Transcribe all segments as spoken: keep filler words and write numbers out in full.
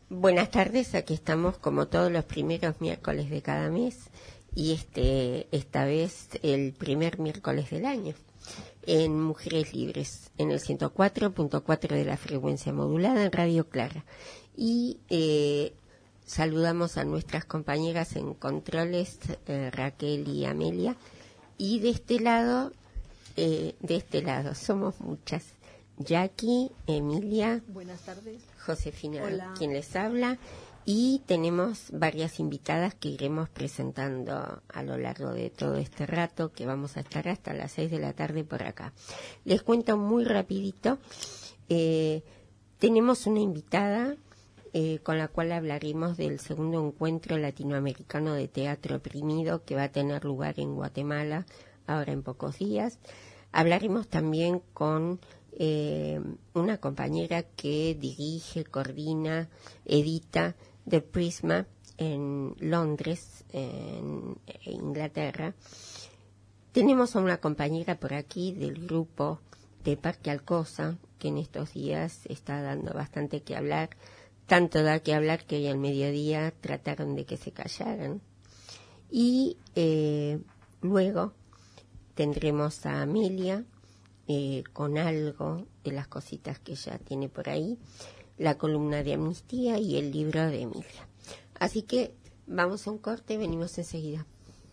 Buenas tardes, aquí estamos como todos los primeros miércoles de cada mes y este esta vez el primer miércoles del año en Mujeres Libres, en el ciento cuatro punto cuatro de la frecuencia modulada en Radio Clara. Y eh, saludamos a nuestras compañeras en controles, eh, Raquel y Amelia. Y de este lado, eh, de este lado, somos muchas. Jackie, Emilia, buenas tardes. Josefina, hola, quien les habla, y tenemos varias invitadas que iremos presentando a lo largo de todo este rato, que vamos a estar hasta las seis de la tarde por acá. Les cuento muy rapidito, eh, tenemos una invitada eh, con la cual hablaremos del segundo encuentro latinoamericano de teatro oprimido que va a tener lugar en Guatemala ahora en pocos días. Hablaremos también con Eh, una compañera que dirige, coordina, edita The Prisma en Londres, en Inglaterra. Tenemos a una compañera por aquí del grupo de Parque Alcosa, que en estos días está dando bastante que hablar, tanto da que hablar que hoy al mediodía trataron de que se callaran. Y eh, luego tendremos a Amelia, Eh, con algo de las cositas que ella tiene por ahí, la columna de Amnistía y el libro de Emilia. Así que vamos a un corte y venimos enseguida.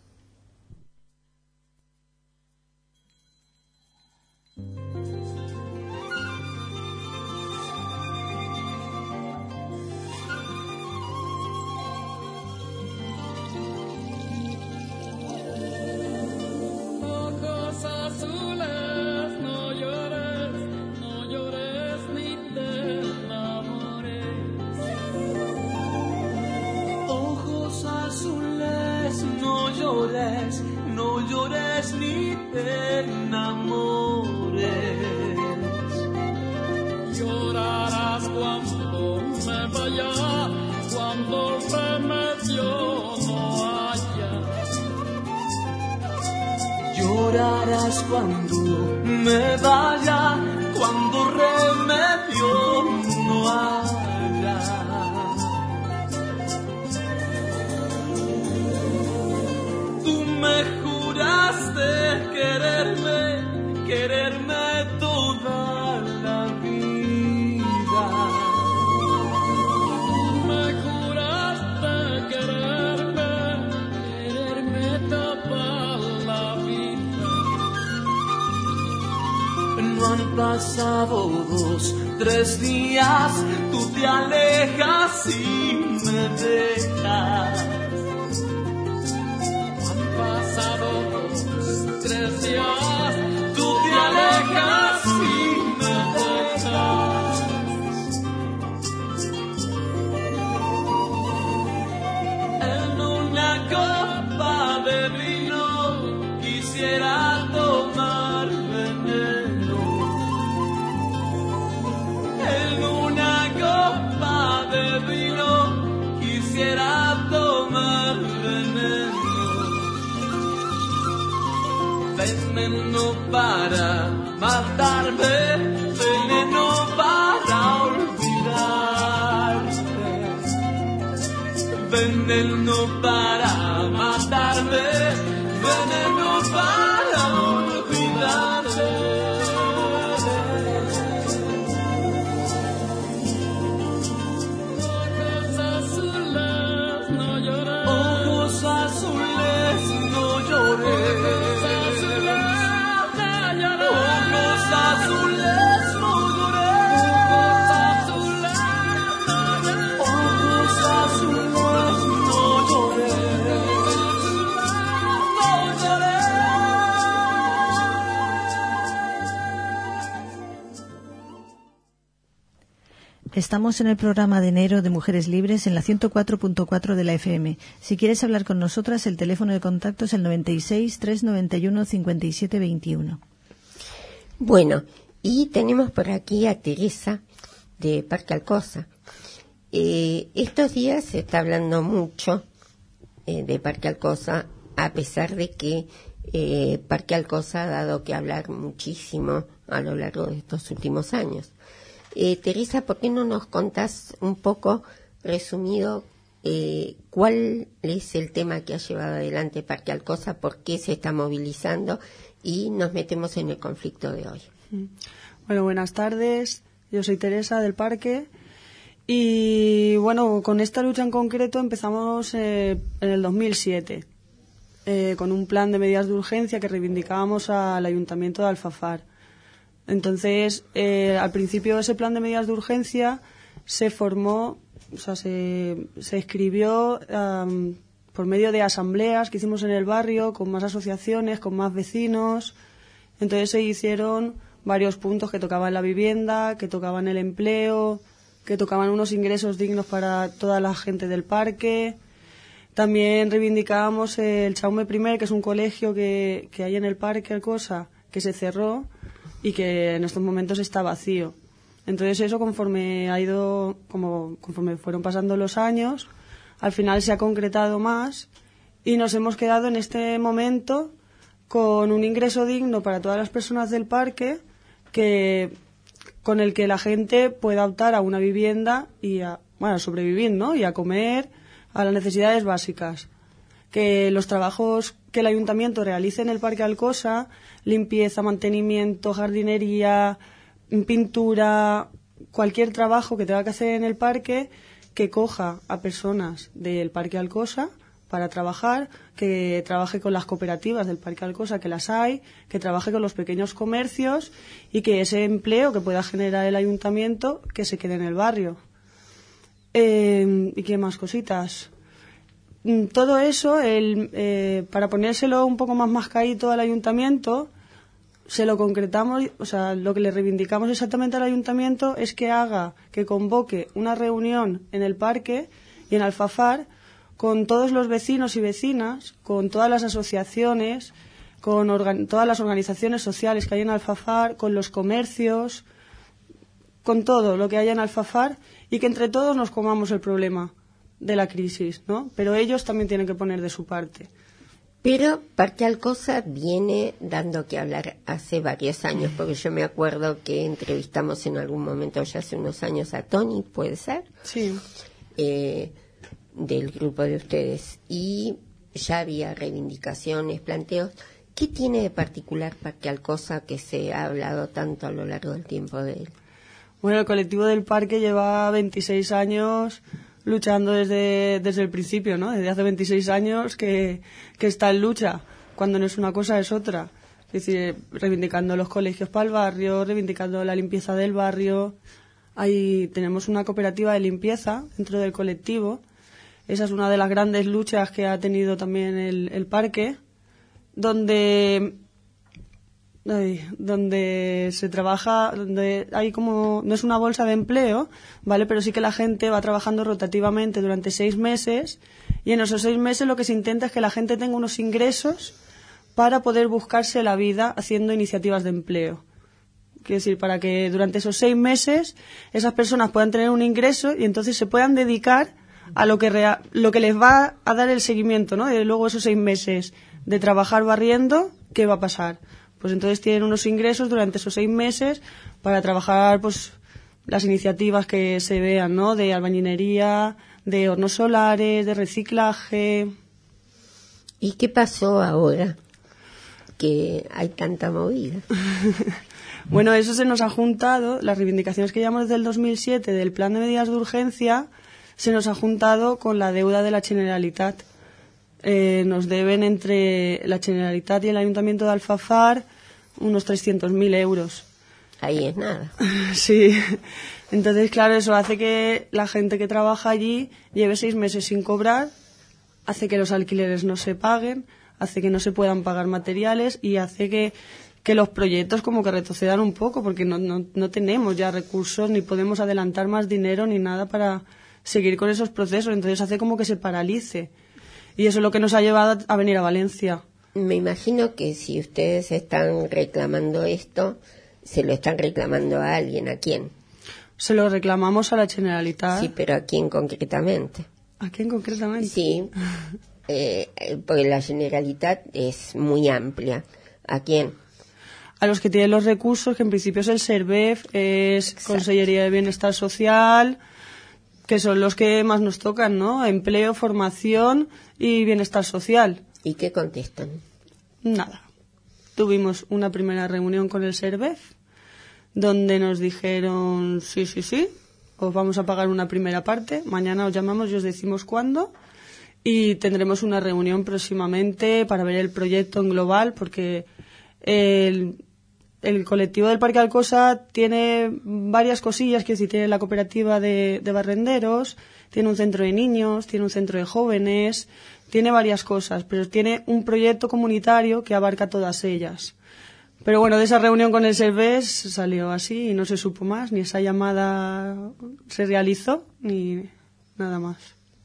No llores ni te enamores. Llorarás cuando me vaya, cuando el remedio no haya. Llorarás cuando me vaya, cuando remedio no haya. Me juraste quererme, quererme toda la vida. Me juraste quererme, quererme toda la vida. No han pasado dos, tres días, tú te alejas y me dejas. Pasado dos, tres días, tú te alejas y me dejas. En una copa de vino quisiera tomar veneno. En una copa de vino quisiera tomar veneno. Veneno para matarme, veneno para olvidarte. Veneno para matarme, veneno para olvidarte. Ojos azules, no llores. Ojos azules, no llores. Estamos en el programa de enero de Mujeres Libres en la ciento cuatro punto cuatro de la F M. Si quieres hablar con nosotras, el teléfono de contacto es el noventa y seis, trescientos noventa y uno, cincuenta y siete veintiuno. Bueno, y tenemos por aquí a Teresa de Parque Alcosa. Eh, estos días se está hablando mucho eh, de Parque Alcosa, a pesar de que eh, Parque Alcosa ha dado que hablar muchísimo a lo largo de estos últimos años. Eh, Teresa, ¿por qué no nos contás un poco resumido, eh, ¿cuál es el tema que ha llevado adelante Parque Alcosa? ¿Por qué se está movilizando? Y nos metemos en el conflicto de hoy. Bueno, buenas tardes. Yo soy Teresa del Parque. Y bueno, con esta lucha en concreto empezamos eh, en el dos mil siete, eh, con un plan de medidas de urgencia que reivindicábamos al Ayuntamiento de Alfafar. Entonces, eh, al principio ese plan de medidas de urgencia se formó, o sea, se, se escribió um, por medio de asambleas que hicimos en el barrio, con más asociaciones, con más vecinos. Entonces se hicieron varios puntos que tocaban la vivienda, que tocaban el empleo, que tocaban unos ingresos dignos para toda la gente del parque. También reivindicábamos el Jaume I, que es un colegio que, que hay en el Parque Alcosa, que se cerró y que en estos momentos está vacío. Entonces eso, conforme ha ido, como conforme fueron pasando los años, al final se ha concretado más y nos hemos quedado en este momento con un ingreso digno para todas las personas del parque, que con el que la gente pueda optar a una vivienda y a, bueno, a sobrevivir, ¿no? Y a comer, a las necesidades básicas. Que los trabajos que el ayuntamiento realice en el Parque Alcosa, limpieza, mantenimiento, jardinería, pintura, cualquier trabajo que tenga que hacer en el parque, que coja a personas del Parque Alcosa para trabajar, que trabaje con las cooperativas del Parque Alcosa, que las hay, que trabaje con los pequeños comercios y que ese empleo que pueda generar el ayuntamiento, que se quede en el barrio. Eh, ¿Y qué más cositas? Todo eso, el, eh, para ponérselo un poco más mascadito al ayuntamiento, se lo concretamos, o sea, lo que le reivindicamos exactamente al ayuntamiento es que haga, que convoque una reunión en el parque y en Alfafar con todos los vecinos y vecinas, con todas las asociaciones, con organ- todas las organizaciones sociales que hay en Alfafar, con los comercios, con todo lo que haya en Alfafar, y que entre todos nos comamos el problema de la crisis, ¿no? Pero ellos también tienen que poner de su parte. Pero Parque Alcosa viene dando que hablar hace varios años, porque yo me acuerdo que entrevistamos en algún momento, ya hace unos años, a Tony, ¿puede ser? Sí. Eh, del grupo de ustedes. Y ya había reivindicaciones, planteos. ¿Qué tiene de particular Parque Alcosa que se ha hablado tanto a lo largo del tiempo de él? Bueno, el colectivo del parque lleva veintiséis años luchando desde, desde el principio, ¿no? Desde hace veintiséis años que, que está en lucha. Cuando no es una cosa, es otra. Es decir, reivindicando los colegios para el barrio, reivindicando la limpieza del barrio. Ahí tenemos una cooperativa de limpieza dentro del colectivo. Esa es una de las grandes luchas que ha tenido también el, el parque, donde... Ay, donde se trabaja, donde hay como, no es una bolsa de empleo, ¿vale? Pero sí que la gente va trabajando rotativamente durante seis meses y en esos seis meses lo que se intenta es que la gente tenga unos ingresos para poder buscarse la vida haciendo iniciativas de empleo. Quiero decir, para que durante esos seis meses esas personas puedan tener un ingreso y entonces se puedan dedicar a lo que, rea- lo que les va a dar el seguimiento, ¿no? Y luego esos seis meses de trabajar barriendo, ¿qué va a pasar? Pues entonces tienen unos ingresos durante esos seis meses para trabajar, pues, las iniciativas que se vean, ¿no? De albañilería, de hornos solares, de reciclaje. ¿Y qué pasó ahora que hay tanta movida? Bueno, eso se nos ha juntado, las reivindicaciones que llevamos desde el dos mil siete del plan de medidas de urgencia, se nos ha juntado con la deuda de la Generalitat. Eh, nos deben entre la Generalitat y el Ayuntamiento de Alfafar unos trescientos mil euros. Ahí es nada. Sí. Entonces, claro, eso hace que la gente que trabaja allí lleve seis meses sin cobrar, hace que los alquileres no se paguen, hace que no se puedan pagar materiales y hace que, que los proyectos como que retrocedan un poco porque no, no, no tenemos ya recursos ni podemos adelantar más dinero ni nada para seguir con esos procesos. Entonces hace como que se paralice. Y eso es lo que nos ha llevado a venir a Valencia. Me imagino que si ustedes están reclamando esto, se lo están reclamando a alguien. ¿A quién? Se lo reclamamos a la Generalitat. Sí, pero ¿a quién concretamente? ¿A quién concretamente? Sí, eh, porque la Generalitat es muy amplia. ¿A quién? A los que tienen los recursos, que en principio es el SERVEF, es Exacto. Consellería de Bienestar Social, que son los que más nos tocan, ¿no? Empleo, formación y bienestar social. ¿Y qué contestan? Nada. Tuvimos una primera reunión con el SERVEF, donde nos dijeron, sí, sí, sí, os vamos a pagar una primera parte, mañana os llamamos y os decimos cuándo, y tendremos una reunión próximamente para ver el proyecto en global, porque el, el colectivo del Parque Alcosa tiene varias cosillas, que si tiene la cooperativa de, de barrenderos, tiene un centro de niños, tiene un centro de jóvenes, tiene varias cosas, pero tiene un proyecto comunitario que abarca todas ellas. Pero bueno, de esa reunión con el SERVEF salió así y no se supo más, ni esa llamada se realizó, ni nada más.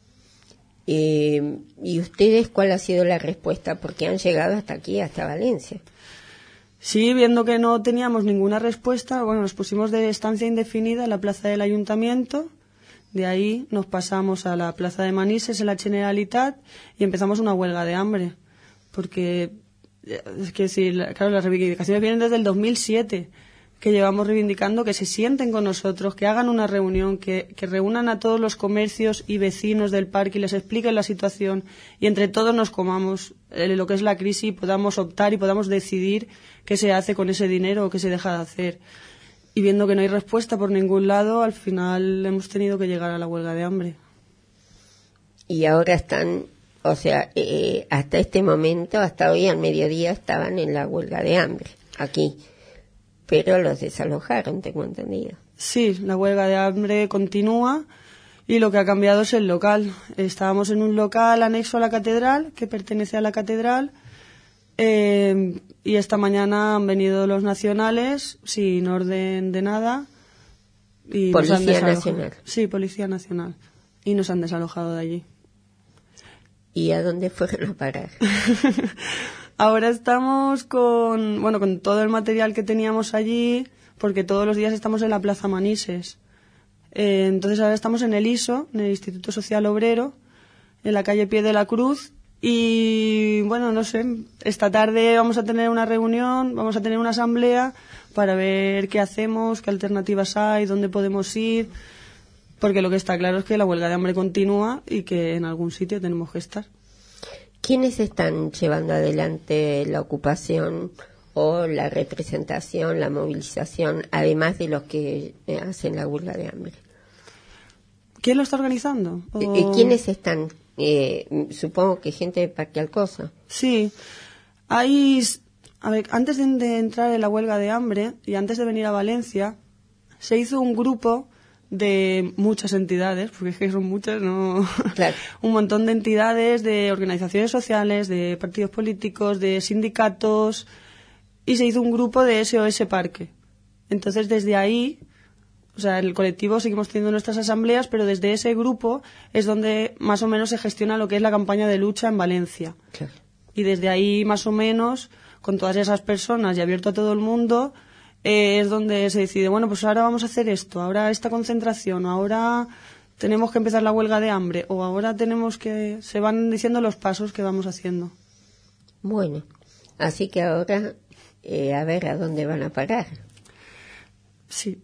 Eh, ¿Y ustedes cuál ha sido la respuesta? Porque han llegado hasta aquí, hasta Valencia. Sí, viendo que no teníamos ninguna respuesta, bueno, nos pusimos de estancia indefinida en la plaza del Ayuntamiento. De ahí nos pasamos a la plaza de Manises, en la Generalitat, y empezamos una huelga de hambre. Porque, es que sí, claro, las reivindicaciones vienen desde el dos mil siete, que llevamos reivindicando que se sienten con nosotros, que hagan una reunión, que, que reúnan a todos los comercios y vecinos del parque y les expliquen la situación, y entre todos nos comamos eh, lo que es la crisis y podamos optar y podamos decidir qué se hace con ese dinero o qué se deja de hacer. Y viendo que no hay respuesta por ningún lado, al final hemos tenido que llegar a la huelga de hambre. Y ahora están, o sea, eh, hasta este momento, hasta hoy al mediodía, estaban en la huelga de hambre, aquí. Pero los desalojaron, tengo entendido. Sí, la huelga de hambre continúa y lo que ha cambiado es el local. Estábamos en un local anexo a la catedral, que pertenece a la catedral, eh, y esta mañana han venido los nacionales sin orden de nada. Y Policía nos han Nacional. Sí, Policía Nacional. Y nos han desalojado de allí. ¿Y a dónde fueron a parar? Ahora estamos con, bueno, con todo el material que teníamos allí, porque todos los días estamos en la Plaza Manises. Eh, entonces ahora estamos en el I S O, en el Instituto Social Obrero, en la calle Pie de la Cruz. Y bueno, no sé, esta tarde vamos a tener una reunión, vamos a tener una asamblea para ver qué hacemos, qué alternativas hay, dónde podemos ir, porque lo que está claro es que la huelga de hambre continúa y que en algún sitio tenemos que estar. ¿Quiénes están llevando adelante la ocupación o la representación, la movilización, además de los que eh, hacen la huelga de hambre? ¿Quién lo está organizando? O... Eh, ¿Quiénes están? Eh, supongo que gente de Parque Alcosa. Sí, hay, a ver, antes de, de entrar en la huelga de hambre y antes de venir a Valencia, se hizo un grupo de muchas entidades, porque es que son muchas, ¿no? Claro. Un montón de entidades, de organizaciones sociales, de partidos políticos, de sindicatos, y se hizo un grupo de S O S Parque. Entonces, desde ahí, o sea, el colectivo seguimos teniendo nuestras asambleas, pero desde ese grupo es donde más o menos se gestiona lo que es la campaña de lucha en Valencia. Claro. Y desde ahí, más o menos, con todas esas personas y abierto a todo el mundo, eh, es donde se decide, bueno, pues ahora vamos a hacer esto, ahora esta concentración, ahora tenemos que empezar la huelga de hambre, o ahora tenemos que... Se van diciendo los pasos que vamos haciendo. Bueno, así que ahora, eh, a ver a dónde van a parar. Sí.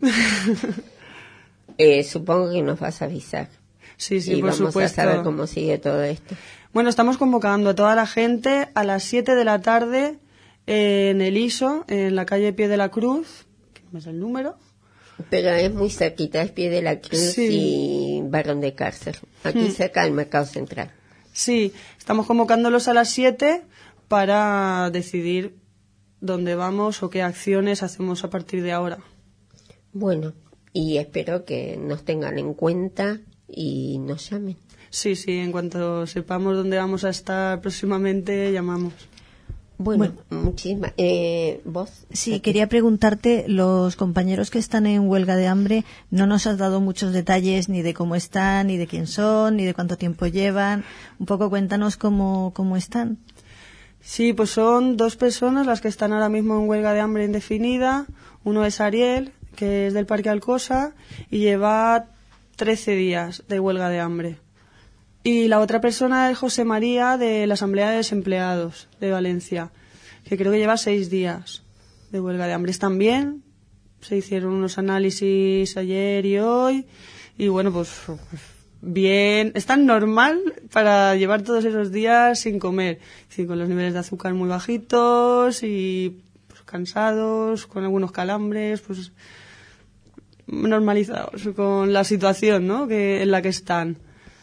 eh, supongo que nos vas a avisar. Sí, sí, y por vamos supuesto. a saber cómo sigue todo esto. Bueno, estamos convocando a toda la gente a las siete de la tarde eh, en el I S O, en la calle Pie de la Cruz, que no me sé el número. Pero es muy cerquita, es Pie de la Cruz Sí. y Barón de Cárcel, aquí Hmm. cerca del Mercado Central. Sí, estamos convocándolos a las siete para decidir dónde vamos o qué acciones hacemos a partir de ahora. Bueno, y espero que nos tengan en cuenta y nos llamen. Sí, sí, en cuanto sepamos dónde vamos a estar próximamente, llamamos. Bueno, muchísimas. Eh, ¿Vos? Sí, quería preguntarte, los compañeros que están en huelga de hambre, no nos has dado muchos detalles ni de cómo están, ni de quién son, ni de cuánto tiempo llevan. Un poco cuéntanos cómo, cómo están. Sí, pues son dos personas las que están ahora mismo en huelga de hambre indefinida. Uno es Ariel, que es del Parque Alcosa, y lleva trece días de huelga de hambre. Y la otra persona es José María, de la Asamblea de Desempleados de Valencia, que creo que lleva seis días de huelga de hambre. Están bien, se hicieron unos análisis ayer y hoy, y bueno, pues bien, es tan normal para llevar todos esos días sin comer, sí, con los niveles de azúcar muy bajitos y pues, cansados, con algunos calambres, pues normalizados con la situación, ¿no?, que en la que están.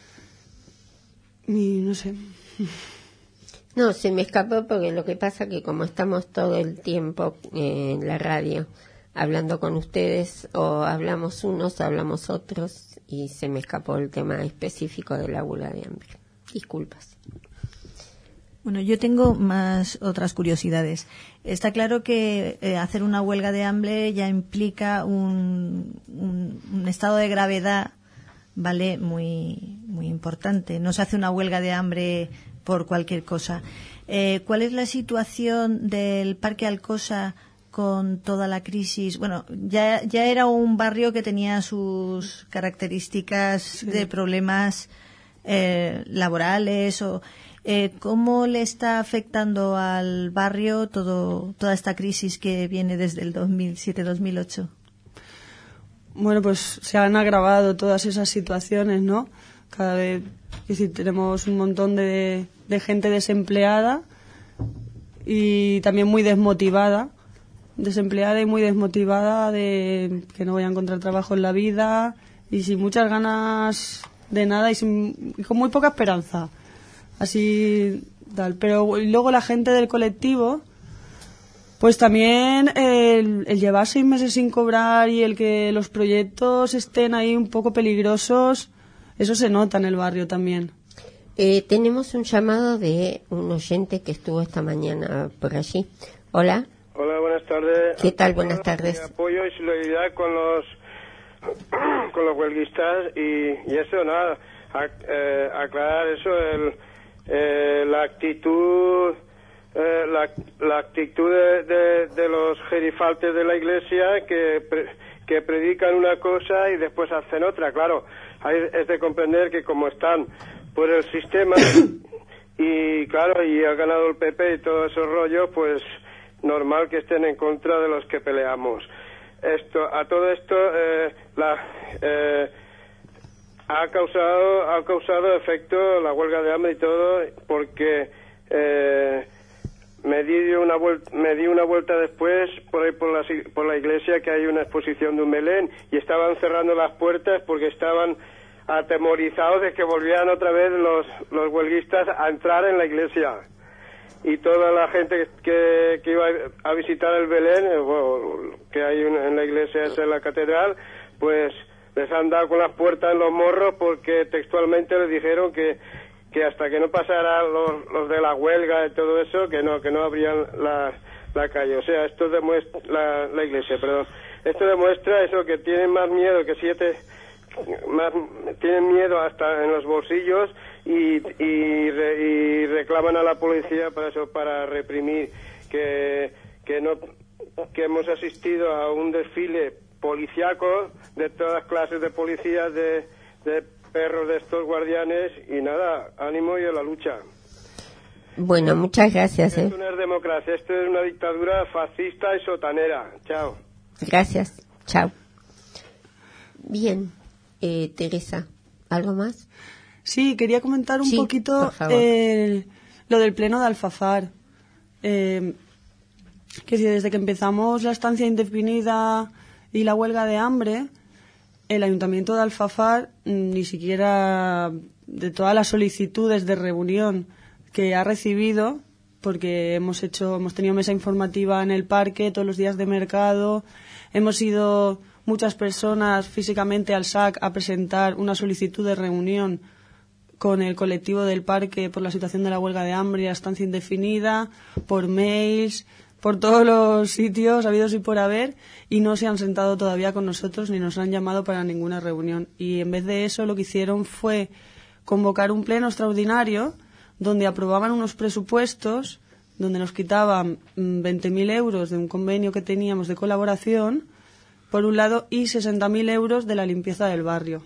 Y no sé. No, se me escapó porque lo que pasa que como estamos todo el tiempo eh, en la radio hablando con ustedes, o hablamos unos, hablamos otros, y se me escapó el tema específico de la huelga de hambre. Disculpas. Bueno, yo tengo más otras curiosidades. Está claro que eh, hacer una huelga de hambre ya implica un, un, un estado de gravedad, vale, muy muy importante. No se hace una huelga de hambre por cualquier cosa. Eh, ¿Cuál es la situación del Parque Alcosa con toda la crisis? Bueno, ya ya era un barrio que tenía sus características sí. de problemas eh, laborales o eh, ¿cómo le está afectando al barrio todo toda esta crisis que viene desde el dos mil siete dos mil ocho? Bueno, pues se han agravado todas esas situaciones, ¿no? Cada vez, es decir, tenemos un montón de, de gente desempleada y también muy desmotivada, desempleada y muy desmotivada de que no voy a encontrar trabajo en la vida y sin muchas ganas de nada y, sin, y con muy poca esperanza. Así tal. Pero luego la gente del colectivo, pues también el, el llevar seis meses sin cobrar y el que los proyectos estén ahí un poco peligrosos, eso se nota en el barrio también. Eh, tenemos un llamado de un oyente que estuvo esta mañana por allí. Hola. Hola, buenas tardes. ¿Qué tal? Buenas tardes. Mi apoyo y solidaridad con los con los huelguistas y, y eso, nada, a, eh, aclarar eso, el, eh, la actitud... Eh, la, la actitud de, de, de los gerifaltes de la iglesia que, pre, que predican una cosa y después hacen otra. Claro, hay, es de comprender que como están por el sistema y claro, y ha ganado el P P y todos esos rollos, pues normal que estén en contra de los que peleamos. Esto, a todo esto eh, la, eh, ha causado ha causado efecto la huelga de hambre y todo porque eh, Me di una vuelta, me di una vuelta después por ahí por la, por la iglesia, que hay una exposición de un Belén, y estaban cerrando las puertas porque estaban atemorizados de que volvieran otra vez los, los huelguistas a entrar en la iglesia. Y toda la gente que, que iba a visitar el Belén, bueno, que hay en la iglesia, esa en la catedral, pues les han dado con las puertas en los morros porque textualmente les dijeron que que hasta que no pasaran los, los de la huelga y todo eso, que no que no abrían la, la calle. O sea, esto demuestra, la, la iglesia, perdón, esto demuestra eso, que tienen más miedo que siete, más, tienen miedo hasta en los bolsillos y, y, re, y reclaman a la policía para eso, para reprimir, que, que no, que hemos asistido a un desfile policiaco de todas clases de policías, de, de perros de estos guardianes, y nada, ánimo y a la lucha. Bueno, muchas gracias. Esto ¿eh? no es democracia, esto es una dictadura fascista y sotanera. Chao. Gracias, chao. Bien, eh, Teresa, ¿algo más? Sí, quería comentar un sí, poquito eh, lo del pleno de Alfafar. Eh, que si desde que empezamos la estancia indefinida y la huelga de hambre, el Ayuntamiento de Alfafar, ni siquiera de todas las solicitudes de reunión que ha recibido, porque hemos hecho, hemos tenido mesa informativa en el parque todos los días de mercado, hemos ido muchas personas físicamente al S A C a presentar una solicitud de reunión con el colectivo del parque por la situación de la huelga de hambre y la estancia indefinida, por mails, por todos los sitios habidos y por haber, y no se han sentado todavía con nosotros ni nos han llamado para ninguna reunión. Y en vez de eso lo que hicieron fue convocar un pleno extraordinario donde aprobaban unos presupuestos, donde nos quitaban veinte mil euros de un convenio que teníamos de colaboración, por un lado, y sesenta mil euros de la limpieza del barrio.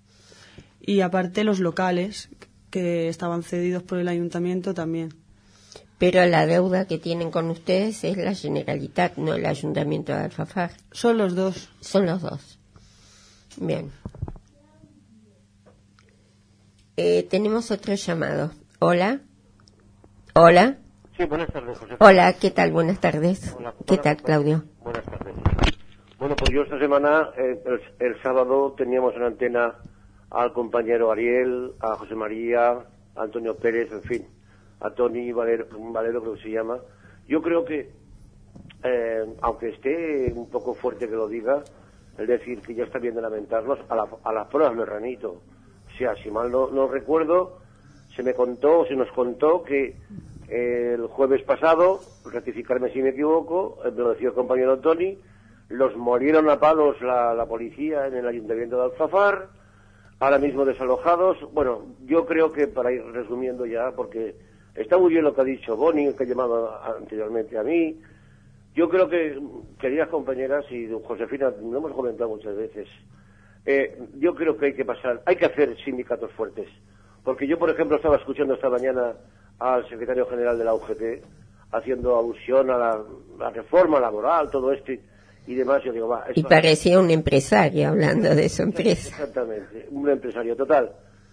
Y aparte los locales, que estaban cedidos por el ayuntamiento también. Pero la deuda que tienen con ustedes es la Generalitat, no el Ayuntamiento de Alfafar. Son los dos. Son los dos. Bien. Eh, tenemos otro llamado. Hola. Hola. Sí, buenas tardes, José. Hola, ¿qué tal? Buenas tardes. Hola, ¿Qué buenas, tal, Claudio? Buenas tardes. Bueno, pues yo esta semana, eh, el, el sábado, teníamos en antena al compañero Ariel, a José María, a Antonio Pérez, en fin, a Tony Valero, Valero creo que se llama. Yo creo que, eh, aunque esté un poco fuerte que lo diga, el decir que ya está bien de lamentarnos, a, la, a las pruebas me remito. O sea, si mal no, no recuerdo, se me contó, se nos contó que eh, el jueves pasado, rectificarme si me equivoco, me lo decía el compañero Tony, los molieron a palos la, la policía en el ayuntamiento de Alfafar, ahora mismo desalojados. Bueno, yo creo que para ir resumiendo ya, porque está muy bien lo que ha dicho Bonnie, que ha llamado anteriormente a mí. Yo creo que, queridas compañeras y Josefina, lo hemos comentado muchas veces, eh, yo creo que hay que pasar, hay que hacer sindicatos fuertes. Porque yo, por ejemplo, estaba escuchando esta mañana al secretario general de la U G T haciendo alusión a la, la reforma laboral, todo esto y, y demás. Yo digo, va, y parecía un empresario hablando de su empresa. Exactamente, un empresario total.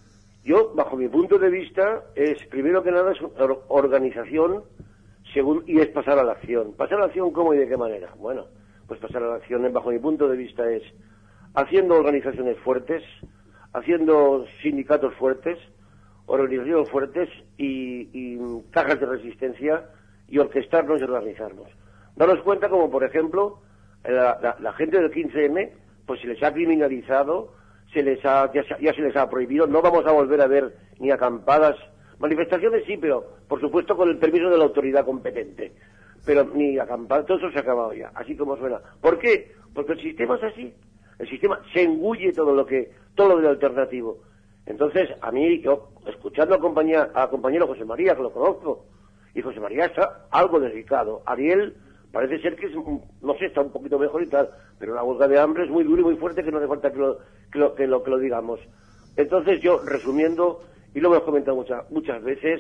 Yo, bajo mi punto de vista, es primero que nada es una organización según y es pasar a la acción. ¿Pasar a la acción cómo y de qué manera? Bueno, pues pasar a la acción, bajo mi punto de vista, es haciendo organizaciones fuertes, haciendo sindicatos fuertes, organizaciones fuertes y, y cajas de resistencia y orquestarnos y organizarnos. Daros cuenta como, por ejemplo, la, la, la gente del quince eme, pues se les ha criminalizado, se les ha, ya, ya se les ha prohibido, no vamos a volver a ver ni acampadas, manifestaciones sí, pero por supuesto con el permiso de la autoridad competente, pero ni acampadas, todo eso se ha acabado ya, así como suena. ¿Por qué? Porque el sistema es así, el sistema se engulle todo lo que, todo lo del alternativo. Entonces, a mí, yo, escuchando a, compañía, a compañero José María, que lo conozco, y José María está algo delicado. Ariel parece ser que, es, no sé, está un poquito mejor y tal, pero la huelga de hambre es muy dura y muy fuerte, que no hace falta que lo que lo, que lo, que lo digamos. Entonces, yo, resumiendo, y lo hemos comentado muchas, muchas veces,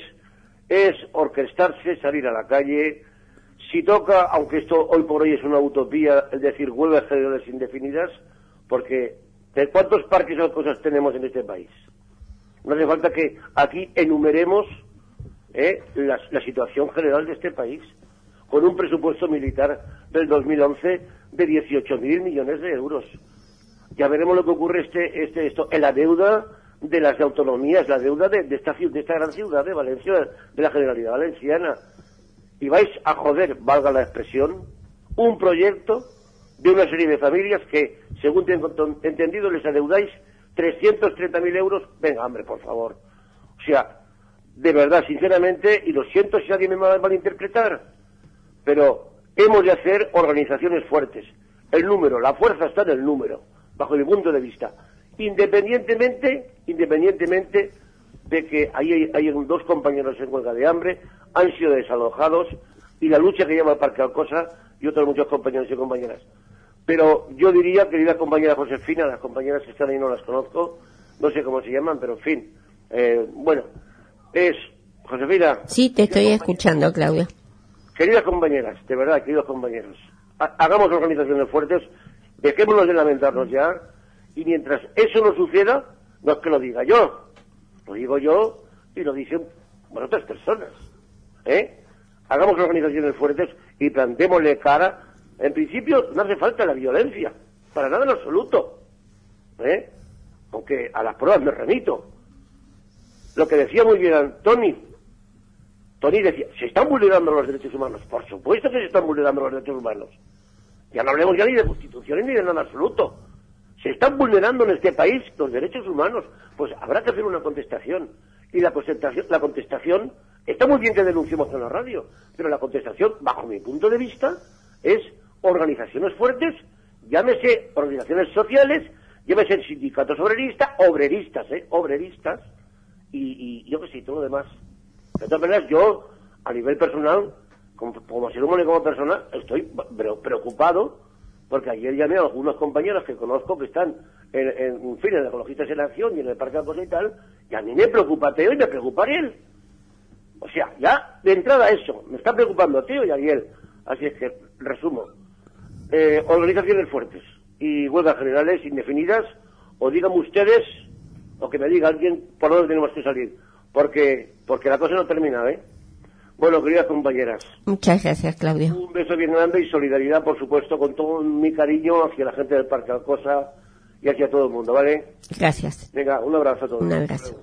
es orquestarse, salir a la calle. Si toca, aunque esto hoy por hoy es una utopía, es decir, huelgas generales indefinidas, porque ¿de cuántos parques o cosas tenemos en este país? No hace falta que aquí enumeremos eh, la, la situación general de este país, con un presupuesto militar del dos mil once de dieciocho mil millones de euros. Ya veremos lo que ocurre este, este, esto, en la deuda de las autonomías, la deuda de, de, esta, de esta gran ciudad de Valencia, de la Generalidad Valenciana. Y vais a joder, valga la expresión, un proyecto de una serie de familias que, según tengo entendido, les adeudáis trescientos treinta mil euros. Venga, hombre, por favor. O sea, de verdad, sinceramente, y lo siento si alguien me va a malinterpretar, pero hemos de hacer organizaciones fuertes. El número, la fuerza está en el número, bajo mi punto de vista. Independientemente, independientemente de que hay, hay dos compañeros en huelga de hambre, han sido desalojados, y la lucha que lleva el Parque Alcosa y otros muchos compañeros y compañeras. Pero yo diría, querida compañera Josefina, las compañeras que están ahí no las conozco, no sé cómo se llaman, pero en fin, eh, bueno, es, Josefina. Sí, te estoy escuchando, Claudia. Queridas compañeras, de verdad, queridos compañeros, ha, hagamos organizaciones fuertes, dejémonos de lamentarnos ya, y mientras eso no suceda, no es que lo diga yo, lo digo yo y lo dicen, bueno, otras personas, ¿eh? Hagamos organizaciones fuertes y plantémosle cara. En principio no hace falta la violencia, para nada en absoluto, ¿eh? Aunque a las pruebas me remito. Lo que decía muy bien Tony, Tony decía, ¿se están vulnerando los derechos humanos? Por supuesto que se están vulnerando los derechos humanos. Ya no hablemos ya ni de constituciones ni de nada absoluto. Se están vulnerando en este país los derechos humanos. Pues habrá que hacer una contestación. Y la contestación, la contestación, está muy bien que denunciemos en la radio, pero la contestación, bajo mi punto de vista, es organizaciones fuertes, llámese organizaciones sociales, llámese sindicatos obreristas, obreristas, ¿eh? Obreristas, y, y yo que sé, todo lo demás. De todas maneras, yo, a nivel personal, como, como ser humano y como persona, estoy preocupado, porque ayer llamé a algunos compañeros que conozco que están en, en, en fin, en Ecologistas en Acción y en el Parque de Cosa y tal, y a mí me preocupa Teo y me preocupa Ariel. O sea, ya de entrada eso, me está preocupando Teo y Ariel. Así es que, resumo, eh, organizaciones fuertes y huelgas generales indefinidas, o díganme ustedes o que me diga alguien por dónde tenemos que salir, porque porque la cosa no termina, ¿eh? Bueno, queridas compañeras. Muchas gracias, Claudio. Un beso bien grande y solidaridad, por supuesto, con todo mi cariño hacia la gente del Parque Alcosa y hacia todo el mundo, ¿vale? Gracias. Venga, un abrazo a todos. Un abrazo.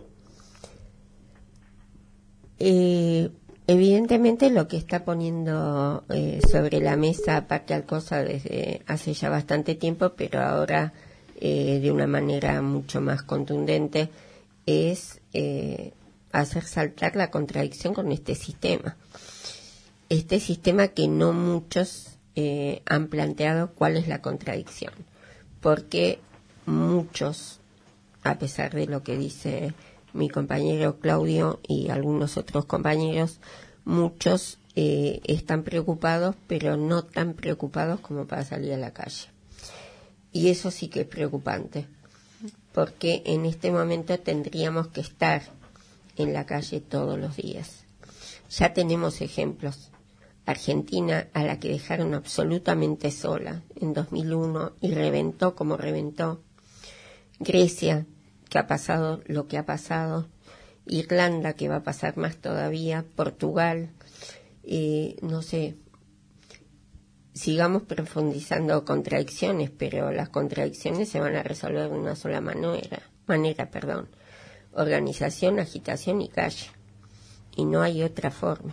Eh, evidentemente lo que está poniendo eh, sobre la mesa Parque Alcosa desde hace ya bastante tiempo, pero ahora eh, de una manera mucho más contundente, es eh, hacer saltar la contradicción con este sistema. Este sistema que no muchos eh, han planteado cuál es la contradicción, porque muchos, a pesar de lo que dice mi compañero Claudio y algunos otros compañeros, muchos eh, están preocupados, pero no tan preocupados como para salir a la calle. Y eso sí que es preocupante, porque en este momento tendríamos que estar en la calle todos los días. Ya tenemos ejemplos. Argentina, a la que dejaron absolutamente sola en dos mil uno y reventó como reventó. Grecia, que ha pasado lo que ha pasado. Irlanda, que va a pasar más todavía. Portugal, eh, no sé. Sigamos profundizando contradicciones, pero las contradicciones se van a resolver de una sola manera, manera, perdón. Organización, agitación y calle. Y no hay otra forma.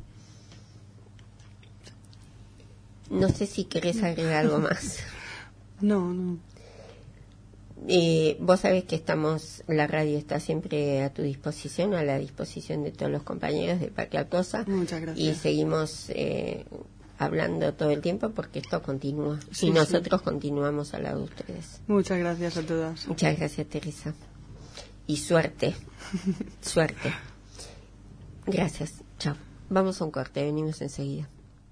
No sé si querés agregar algo más. No, no. Eh, vos sabés que estamos, la radio está siempre a tu disposición, a la disposición de todos los compañeros de Parque Alcosa. Muchas gracias. Y seguimos eh, hablando todo el tiempo porque esto continúa. Sí, y nosotros sí. continuamos al lado de ustedes. Muchas gracias a todas. Muchas gracias, Teresa. Y suerte. Suerte. Gracias. Chao. Vamos a un corte, venimos enseguida.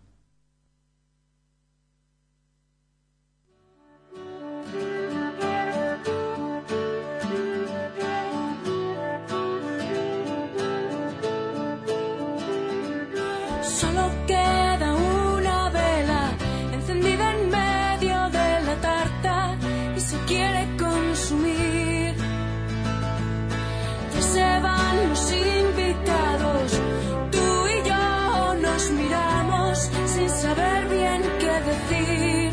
Solo queda una vela encendida en medio de la tarta y se quiere consumir. Ya se van los invitados, tú y yo nos miramos sin saber bien qué decir.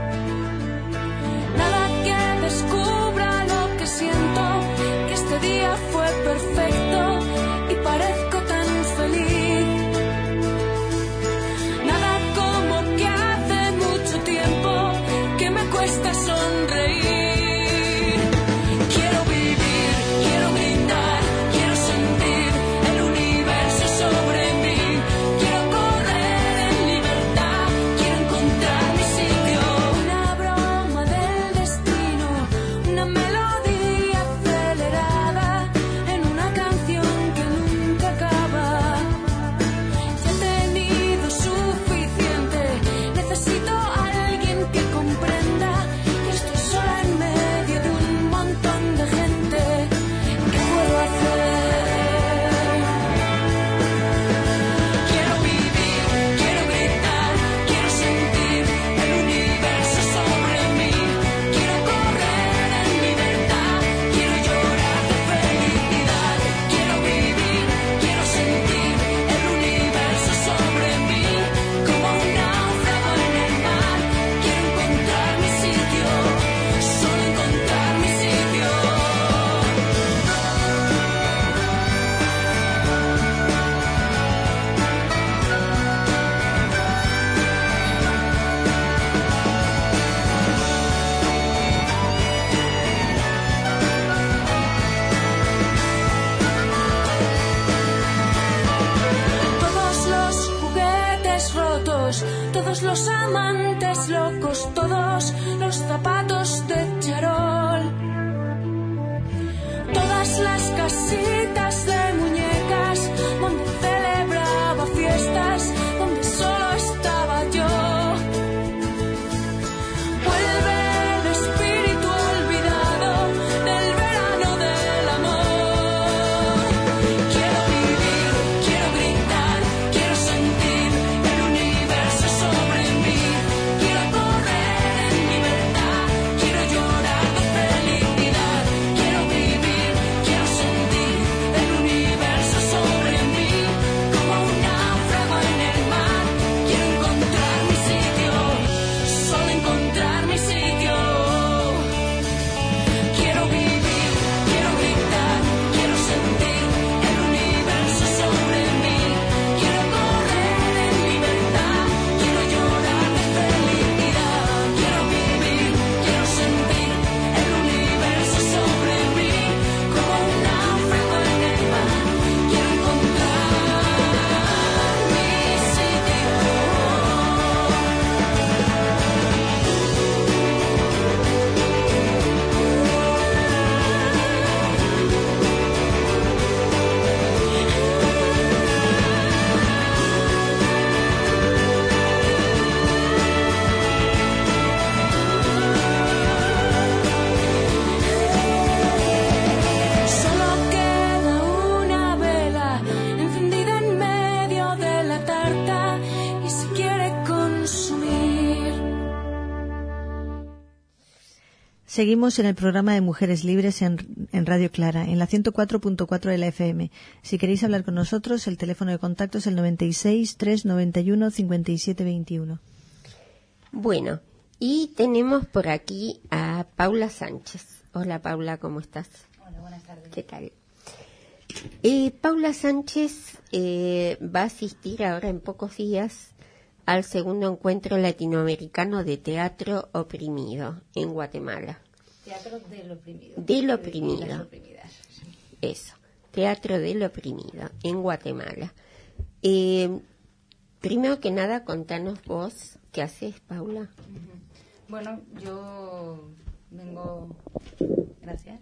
Nada que descubra lo que siento, que este día fue perfecto y parezco tan feliz. Cuesta sonreír. Quiero vivir, quiero brindar, quiero sentir el universo sobre mí. Quiero correr en libertad, quiero encontrar mi sitio. Una broma del destino, una melodía acelerada en una canción que nunca acaba. Ya he tenido suficiente, necesito a alguien que comprenda. Todos los amantes locos, todos los zapatos de charol, todas las casitas de muñecas donde celebraba fiestas, donde solo estaba yo. Vuelve el espíritu olvidado del verano del amor. Quiero vivir, quiero gritar, quiero sentir el universo sobre mí. Quiero correr en libertad, quiero llorar. Seguimos en el programa de Mujeres Libres en, en Radio Clara, en la ciento cuatro punto cuatro de la F M. Si queréis hablar con nosotros, el teléfono de contacto es el noventa y seis, trescientos noventa y uno, cincuenta y siete veintiuno. Bueno, y tenemos por aquí a Paula Sánchez. Hola Paula, ¿cómo estás? Hola, buenas tardes. ¿Qué tal? Eh, Paula Sánchez eh, va a asistir ahora en pocos días al segundo encuentro latinoamericano de teatro oprimido en Guatemala. Teatro del oprimido. Del oprimido. De las oprimidas. Eso, teatro del oprimido en Guatemala. Eh, primero que nada, contanos vos, ¿qué haces, Paula? Uh-huh. Bueno, yo vengo... Gracias.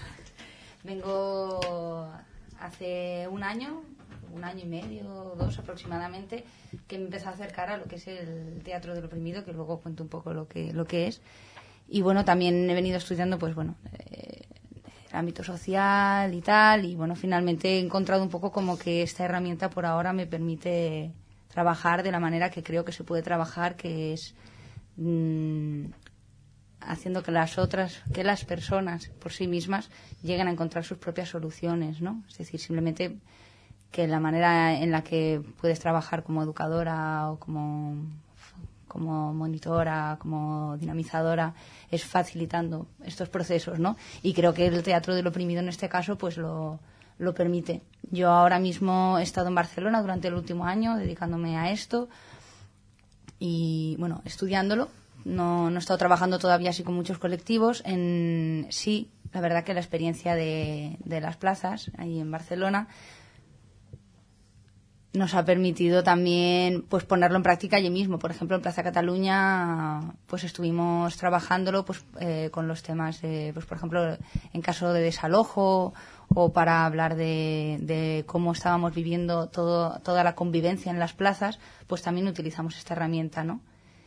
Vengo hace un año... un año y medio, dos aproximadamente, que me empezó a acercar a lo que es el teatro del oprimido, que luego cuento un poco lo que lo que es. Y bueno, también he venido estudiando, pues bueno, eh, el ámbito social y tal, y bueno, finalmente he encontrado un poco como que esta herramienta por ahora me permite trabajar de la manera que creo que se puede trabajar, que es mmm, haciendo que las otras, que las personas por sí mismas lleguen a encontrar sus propias soluciones, ¿no? Es decir, simplemente que la manera en la que puedes trabajar como educadora o como, como monitora, como dinamizadora, es facilitando estos procesos, ¿no? Y creo que el teatro del oprimido en este caso pues lo, lo permite. Yo ahora mismo he estado en Barcelona durante el último año dedicándome a esto y, bueno, estudiándolo. No, no he estado trabajando todavía así con muchos colectivos. En, sí, la verdad que la experiencia de, de las plazas ahí en Barcelona nos ha permitido también pues ponerlo en práctica allí mismo. Por ejemplo, en Plaza Cataluña pues estuvimos trabajándolo pues eh, con los temas de, pues por ejemplo, en caso de desalojo o para hablar de, de cómo estábamos viviendo todo, toda la convivencia en las plazas, pues también utilizamos esta herramienta, ¿no?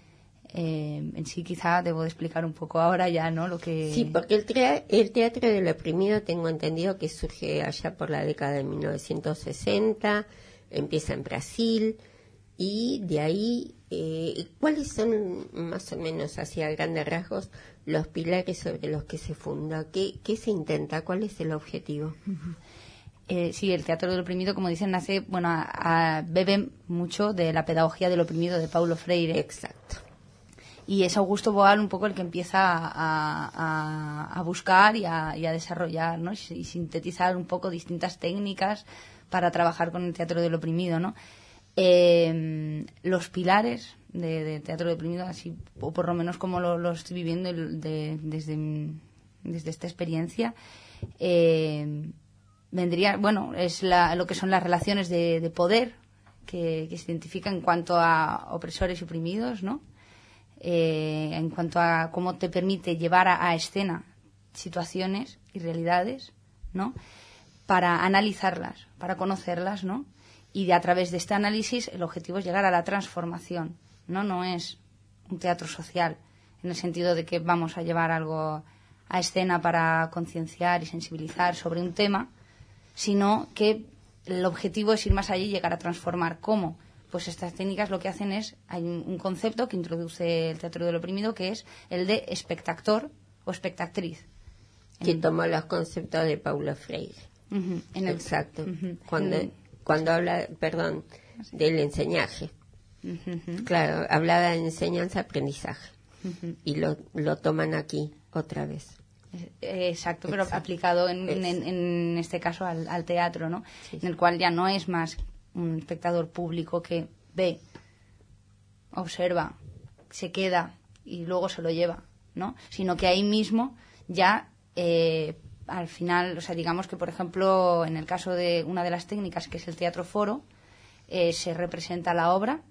Eh, en sí quizá debo de explicar un poco ahora ya, ¿no? Lo que... Sí, porque el, trea- el teatro del oprimido tengo entendido que surge allá por la década de mil novecientos sesenta, empieza en Brasil y de ahí, eh, ¿cuáles son más o menos, hacia grandes rasgos, los pilares sobre los que se funda? ¿Qué, qué se intenta? ¿Cuál es el objetivo? Uh-huh. Eh, sí, el teatro del oprimido, como dicen, nace, bueno, a, a, bebe mucho de la pedagogía del oprimido de Paulo Freire. Exacto. Y es Augusto Boal un poco el que empieza a, a, a buscar y a, y a desarrollar, ¿no? Y, y sintetizar un poco distintas técnicas para trabajar con el teatro del oprimido, ¿no? Eh, los pilares de, de teatro del oprimido, así, o por lo menos como lo, lo estoy viviendo de, desde, desde esta experiencia, eh, vendría, bueno, es la, lo que son las relaciones de, de poder que, que se identifican en cuanto a opresores y oprimidos, ¿no? Eh, en cuanto a cómo te permite llevar a, a escena situaciones y realidades, ¿no? Para analizarlas, para conocerlas, ¿no? Y de, a través de este análisis el objetivo es llegar a la transformación, ¿no? No es un teatro social, en el sentido de que vamos a llevar algo a escena para concienciar y sensibilizar sobre un tema, sino que el objetivo es ir más allá y llegar a transformar. ¿Cómo? Pues estas técnicas lo que hacen es, hay un, un concepto que introduce el teatro del oprimido, que es el de espectactor o espectatriz. Que tomó los conceptos de Paulo Freire. Uh-huh, en el, Exacto. Uh-huh, cuando, el, cuando habla, perdón, del enseñaje. Uh-huh. Claro, hablaba de enseñanza-aprendizaje. Uh-huh. Y lo, lo toman aquí otra vez. Exacto, pero Exacto. aplicado en, en, en este caso al, al teatro, ¿no? Sí, sí. En el cual ya no es más un espectador público que ve, observa, se queda y luego se lo lleva, ¿no? Sino que ahí mismo ya eh, al final, o sea, digamos que por ejemplo en el caso de una de las técnicas que es el teatro foro, eh, se representa la obra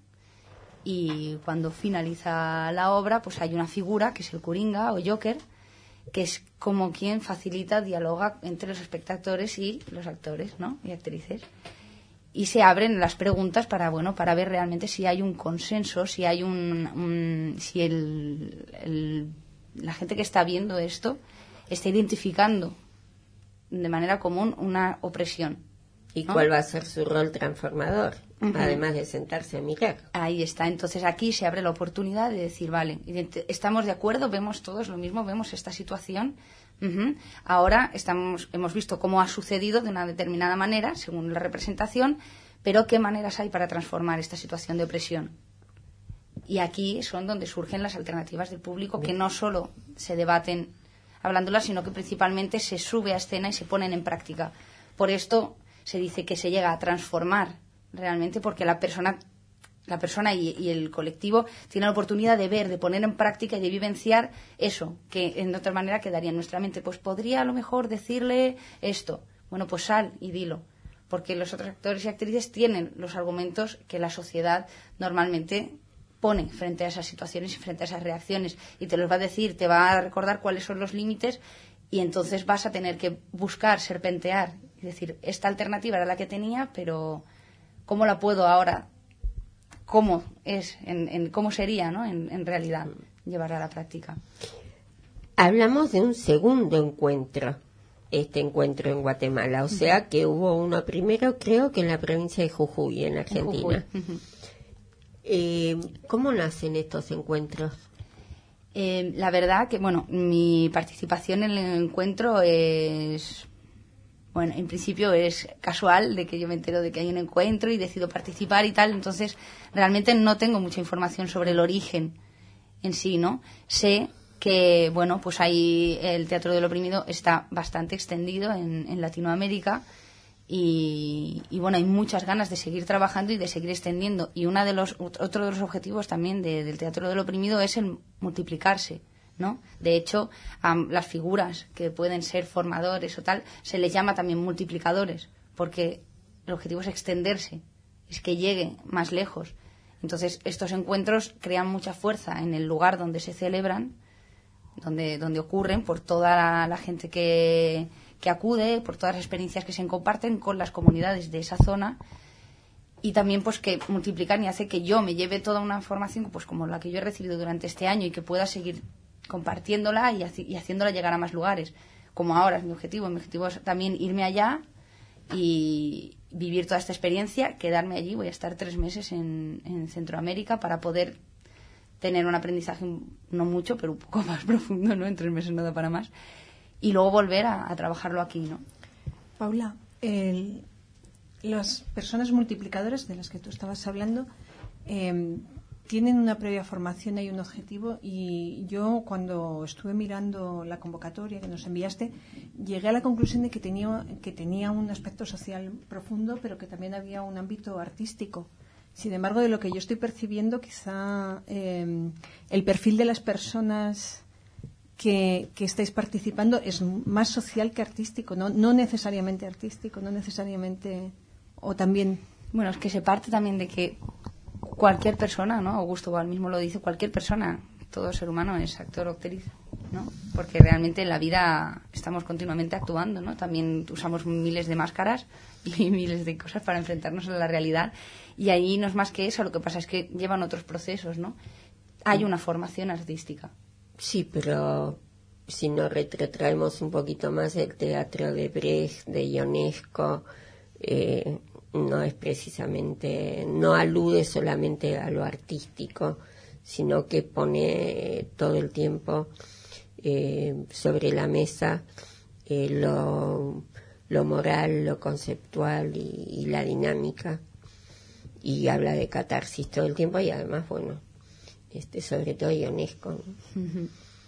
y cuando finaliza la obra pues hay una figura que es el curinga o joker, que es como quien facilita, dialoga entre los espectadores y los actores, ¿no? Y actrices. Y se abren las preguntas para, bueno, para ver realmente si hay un consenso, si hay un, un si el, el, la gente que está viendo esto está identificando de manera común una opresión, ¿Y ¿no? cuál va a ser su rol transformador? Uh-huh. Además de sentarse a mirar. Ahí está. Entonces aquí se abre la oportunidad de decir, vale, estamos de acuerdo, vemos todos lo mismo, vemos esta situación. Uh-huh. Ahora estamos, hemos visto cómo ha sucedido de una determinada manera, según la representación, pero ¿qué maneras hay para transformar esta situación de opresión? Y aquí son donde surgen las alternativas del público, que no solo se debaten hablándolas, sino que principalmente se sube a escena y se ponen en práctica. Por esto se dice que se llega a transformar realmente, porque la persona, la persona y, y el colectivo tienen la oportunidad de ver, de poner en práctica y de vivenciar eso, que en otra manera quedaría en nuestra mente. Pues podría a lo mejor decirle esto. Bueno, pues sal y dilo. Porque los otros actores y actrices tienen los argumentos que la sociedad normalmente pone frente a esas situaciones y frente a esas reacciones, y te los va a decir, te va a recordar cuáles son los límites, y entonces vas a tener que buscar, serpentear y decir, esta alternativa era la que tenía, pero ¿cómo la puedo ahora? ¿Cómo es? En, en, ¿Cómo sería, no? En, en realidad, llevarla a la práctica. Hablamos de un segundo encuentro, este encuentro en Guatemala, o sea que hubo uno primero, creo que en la provincia de Jujuy, en Argentina. Jujuy. Eh, ¿Cómo nacen estos encuentros? Eh, la verdad que, bueno, mi participación en el encuentro es, bueno, en principio es casual, de que yo me entero de que hay un encuentro y decido participar y tal, entonces realmente no tengo mucha información sobre el origen en sí, ¿no? Sé que, bueno, pues ahí el teatro del oprimido está bastante extendido en, en Latinoamérica. Y, y bueno, hay muchas ganas de seguir trabajando y de seguir extendiendo. Y una de los, otro de los objetivos también de, del teatro del oprimido es el multiplicarse, ¿no? De hecho, a las figuras que pueden ser formadores o tal, se les llama también multiplicadores, porque el objetivo es extenderse, es que llegue más lejos. Entonces, estos encuentros crean mucha fuerza en el lugar donde se celebran, donde, donde ocurren, por toda la, la gente que... que acude, por todas las experiencias que se comparten con las comunidades de esa zona, y también pues que multiplican y hace que yo me lleve toda una información pues como la que yo he recibido durante este año y que pueda seguir compartiéndola y, haci- y haciéndola llegar a más lugares, como ahora es mi objetivo. Mi objetivo es también irme allá y vivir toda esta experiencia, quedarme allí. Voy a estar tres meses en, en Centroamérica para poder tener un aprendizaje, no mucho, pero un poco más profundo, ¿no? En tres meses no da para más. Y luego volver a, a trabajarlo aquí, ¿no? Paula, el, las personas multiplicadoras de las que tú estabas hablando eh, tienen una previa formación, hay un objetivo, y yo cuando estuve mirando la convocatoria que nos enviaste, llegué a la conclusión de que tenía, que tenía un aspecto social profundo, pero que también había un ámbito artístico. Sin embargo, de lo que yo estoy percibiendo, quizá eh, el perfil de las personas Que, que estáis participando es más social que artístico, no, no necesariamente artístico, no necesariamente, o también. Bueno, es que se parte también de que cualquier persona, ¿no? Augusto Boal mismo lo dice, cualquier persona, todo ser humano es actor o actriz, ¿no? Porque realmente en la vida estamos continuamente actuando, ¿no? También usamos miles de máscaras y miles de cosas para enfrentarnos a la realidad, y ahí no es más que eso, lo que pasa es que llevan otros procesos, ¿no? Hay una formación artística. Sí, pero si nos retrotraemos un poquito más, el teatro de Brecht, de Ionesco, eh, no es precisamente, no alude solamente a lo artístico, sino que pone todo el tiempo eh, sobre la mesa eh, lo, lo moral, lo conceptual y, y la dinámica, y habla de catarsis todo el tiempo, y además, bueno, este sobre todo Ionesco. Uh-huh.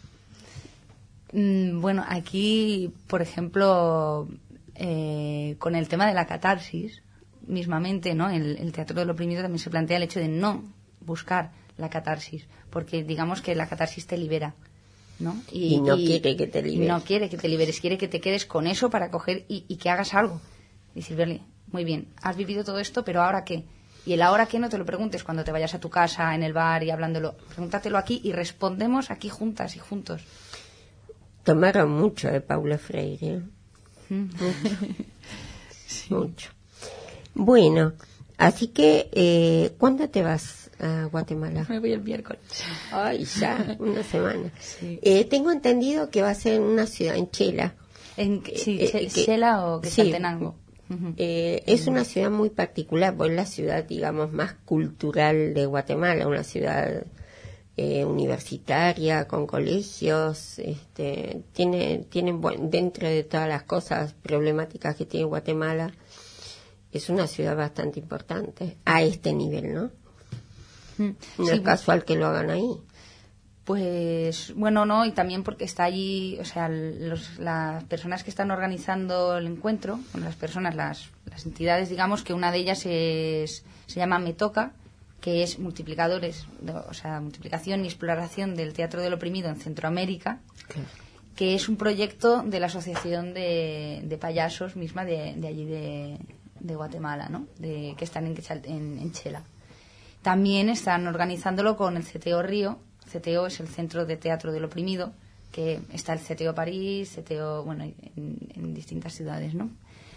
Mm, bueno, aquí, por ejemplo, eh, con el tema de la catarsis, mismamente, ¿no? El, el teatro del oprimido también se plantea el hecho de no buscar la catarsis, porque digamos que la catarsis te libera, ¿no? Y, y no y, quiere que te liberes. No quiere que te liberes, quiere que te quedes con eso para coger y, y que hagas algo. Y decir, vale, muy bien, has vivido todo esto, pero ¿ahora qué? Y el ahora qué no te lo preguntes cuando te vayas a tu casa, en el bar y hablándolo. Pregúntatelo aquí y respondemos aquí juntas y juntos. Tomaron mucho de Paulo Freire. ¿Mm? Mucho. Sí. Mucho. Bueno, así que, eh, ¿cuándo te vas a Guatemala? Me voy el miércoles. Ay, ya, una semana. Sí. Eh, tengo entendido que va a ser en una ciudad, en Chela. En, sí, eh, Chela o Quetzaltenango. Sí. Uh-huh. Eh, es una ciudad muy particular, pues es la ciudad, digamos, más cultural de Guatemala, una ciudad eh, universitaria, con colegios, este, tiene, tiene buen, dentro de todas las cosas problemáticas que tiene Guatemala, es una ciudad bastante importante, a este nivel, ¿no? Uh-huh. No Sí, es casual que lo hagan ahí. Pues bueno, no, y también porque está allí, o sea, los, las personas que están organizando el encuentro, bueno, las personas, las, las entidades, digamos, que una de ellas es, se llama Metoca, que es multiplicadores, de, o sea, multiplicación y exploración del teatro del oprimido en Centroamérica, Claro. que es un proyecto de la Asociación de, de Payasos misma de, de allí de, de Guatemala, ¿no? De, que están en, en, en Chela. También están organizándolo con el C T O Río. C T O es el Centro de Teatro del Oprimido, que está el C T O París, C T O, bueno, en, en distintas ciudades, ¿no?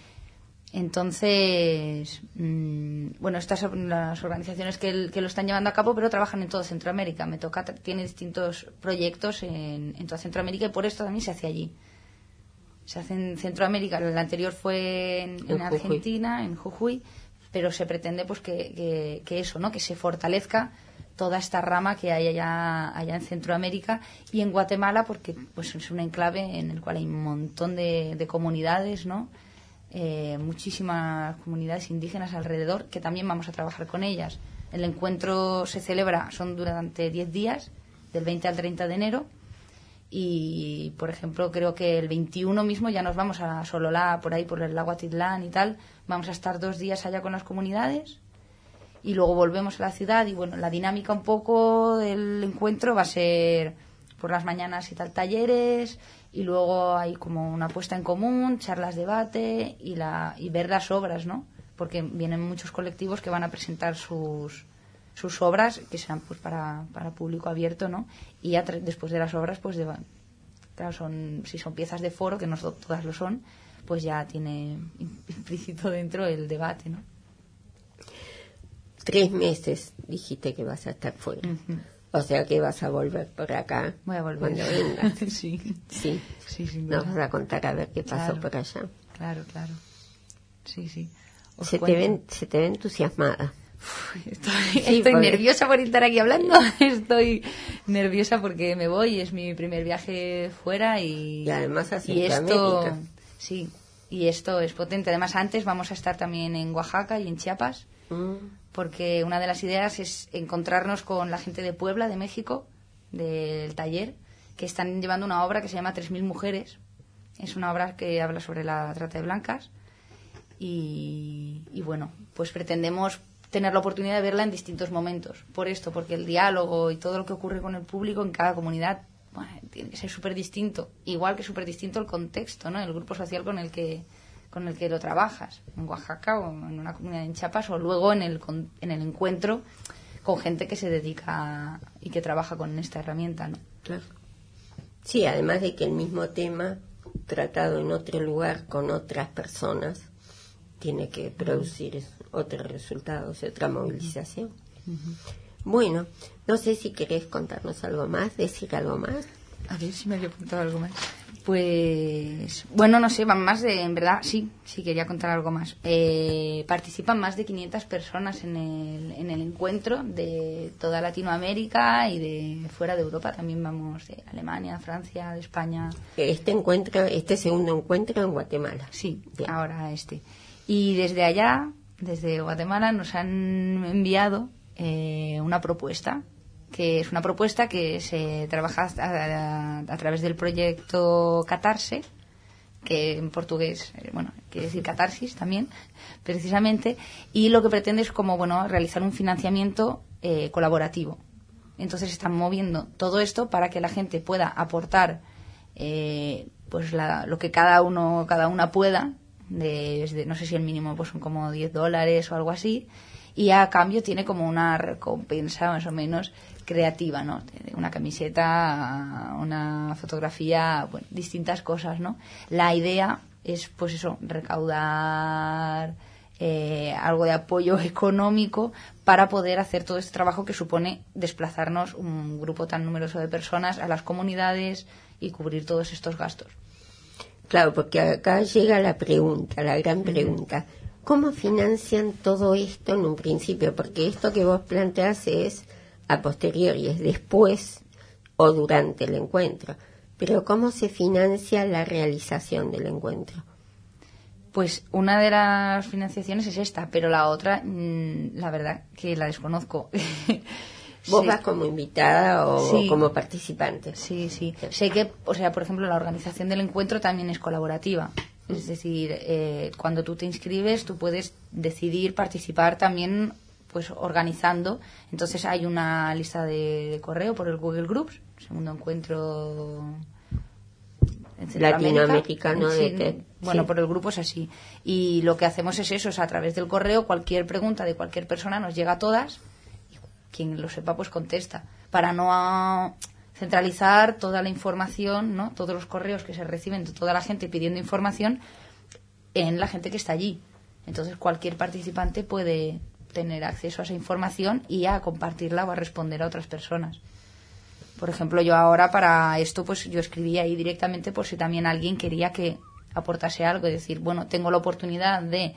Entonces, mmm, bueno, estas son las organizaciones que, el, que lo están llevando a cabo, pero trabajan en toda Centroamérica. Me toca, tiene distintos proyectos en, en toda Centroamérica y por esto también se hace allí. Se hace en Centroamérica, el anterior fue en, en, en Argentina, Jujuy. en Jujuy, pero se pretende pues que, que, que eso, ¿no? Que se fortalezca toda esta rama que hay allá, allá en Centroamérica y en Guatemala, porque pues es un enclave en el cual hay un montón de, de comunidades, ¿no? Eh, muchísimas comunidades indígenas alrededor, que también vamos a trabajar con ellas. El encuentro se celebra, son durante diez días, del veinte al treinta de enero, y, por ejemplo, creo que el veintiuno mismo ya nos vamos a Sololá, por ahí, por el lago Atitlán y tal. Vamos a estar dos días allá con las comunidades y luego volvemos a la ciudad y bueno, la dinámica un poco del encuentro va a ser por las mañanas y tal talleres y luego hay como una puesta en común, charlas, debate y la y ver las obras, ¿no? Porque vienen muchos colectivos que van a presentar sus sus obras que serán pues para, para público abierto, ¿no? Y ya tra- después de las obras pues de, claro, son si son piezas de foro, que no todas lo son, pues ya tiene implícito dentro el debate, ¿no? Tres meses dijiste que vas a estar fuera. Uh-huh. O sea que vas a volver por acá. Voy a volver. Cuando vengas. sí. Sí. Sí, sin Nos duda. vas a contar a ver qué pasó Claro. por allá. Claro, claro. Sí, sí. Os Se te, cuento. ven, se te ve entusiasmada. Estoy, Sí, estoy porque- nerviosa por estar aquí hablando. Estoy nerviosa porque me voy. Es mi primer viaje fuera y, Y además a y esto, Centroamérica. sí, y esto es potente. Además, antes vamos a estar también en Oaxaca y en Chiapas, Mm. porque una de las ideas es encontrarnos con la gente de Puebla, de México, del taller, que están llevando una obra que se llama tres mil mujeres. Es una obra que habla sobre la trata de blancas y, y bueno, pues pretendemos tener la oportunidad de verla en distintos momentos. Por esto, porque el diálogo y todo lo que ocurre con el público en cada comunidad, bueno, tiene que ser súper distinto. Igual que súper distinto el contexto, ¿no? El grupo social con el que con el que lo trabajas, en Oaxaca o en una comunidad en Chiapas o luego en el, con- en el encuentro con gente que se dedica y que trabaja con esta herramienta, ¿no? Claro. Sí, además de que el mismo tema, tratado en otro lugar con otras personas, tiene que producir otros resultados, otra movilización. Bueno, no sé si querés contarnos algo más, decir algo más. A ver si me había apuntado algo más. Pues, bueno, no sé, van más de, en verdad, sí, sí quería contar algo más. Eh, participan más de quinientas personas en el, en el encuentro de toda Latinoamérica y de fuera de Europa. También vamos de Alemania, Francia, de España. Este encuentro, este segundo encuentro en Guatemala. Sí, Bien. ahora este. Y desde allá, desde Guatemala, nos han enviado eh, una propuesta, que es una propuesta que se trabaja a, a- a través del proyecto Catarse, que en portugués, eh, bueno, quiere decir catarsis también, precisamente, y lo que pretende es como, bueno, realizar un financiamiento eh, colaborativo. Entonces están moviendo todo esto para que la gente pueda aportar eh, pues la- lo que cada uno, cada una pueda, de, desde, no sé si el mínimo pues son como diez dólares o algo así, y a cambio tiene como una recompensa más o menos creativa, ¿no? Una camiseta, una fotografía, bueno, distintas cosas, ¿no? La idea es, pues eso, recaudar eh, algo de apoyo económico para poder hacer todo este trabajo que supone desplazarnos un grupo tan numeroso de personas a las comunidades y cubrir todos estos gastos. Claro, porque acá llega la pregunta, la gran pregunta. ¿Cómo financian todo esto en un principio? Porque esto que vos planteás es a posteriori, es después o durante el encuentro. Pero ¿cómo se financia la realización del encuentro? Pues una de las financiaciones es esta, pero la otra, mmm, la verdad que la desconozco. ¿Vos sí. vas como invitada o sí. como participante? Sí, sí. Sé que, o sea, por ejemplo, la organización del encuentro también es colaborativa. Mm. Es decir, eh, cuando tú te inscribes, tú puedes decidir participar también, pues, organizando. Entonces hay una lista de, de correo por el Google Groups, segundo encuentro latinoamericano sí, de TED. bueno, sí. por el grupo es así. Y lo que hacemos es eso, es a través del correo, cualquier pregunta de cualquier persona nos llega a todas, y quien lo sepa pues contesta, para no a, centralizar toda la información, ¿no? Todos los correos que se reciben de toda la gente pidiendo información en la gente que está allí. Entonces cualquier participante puede tener acceso a esa información y a compartirla o a responder a otras personas. Por ejemplo, yo ahora para esto, pues yo escribí ahí directamente por si también alguien quería que aportase algo. Es decir, bueno, tengo la oportunidad de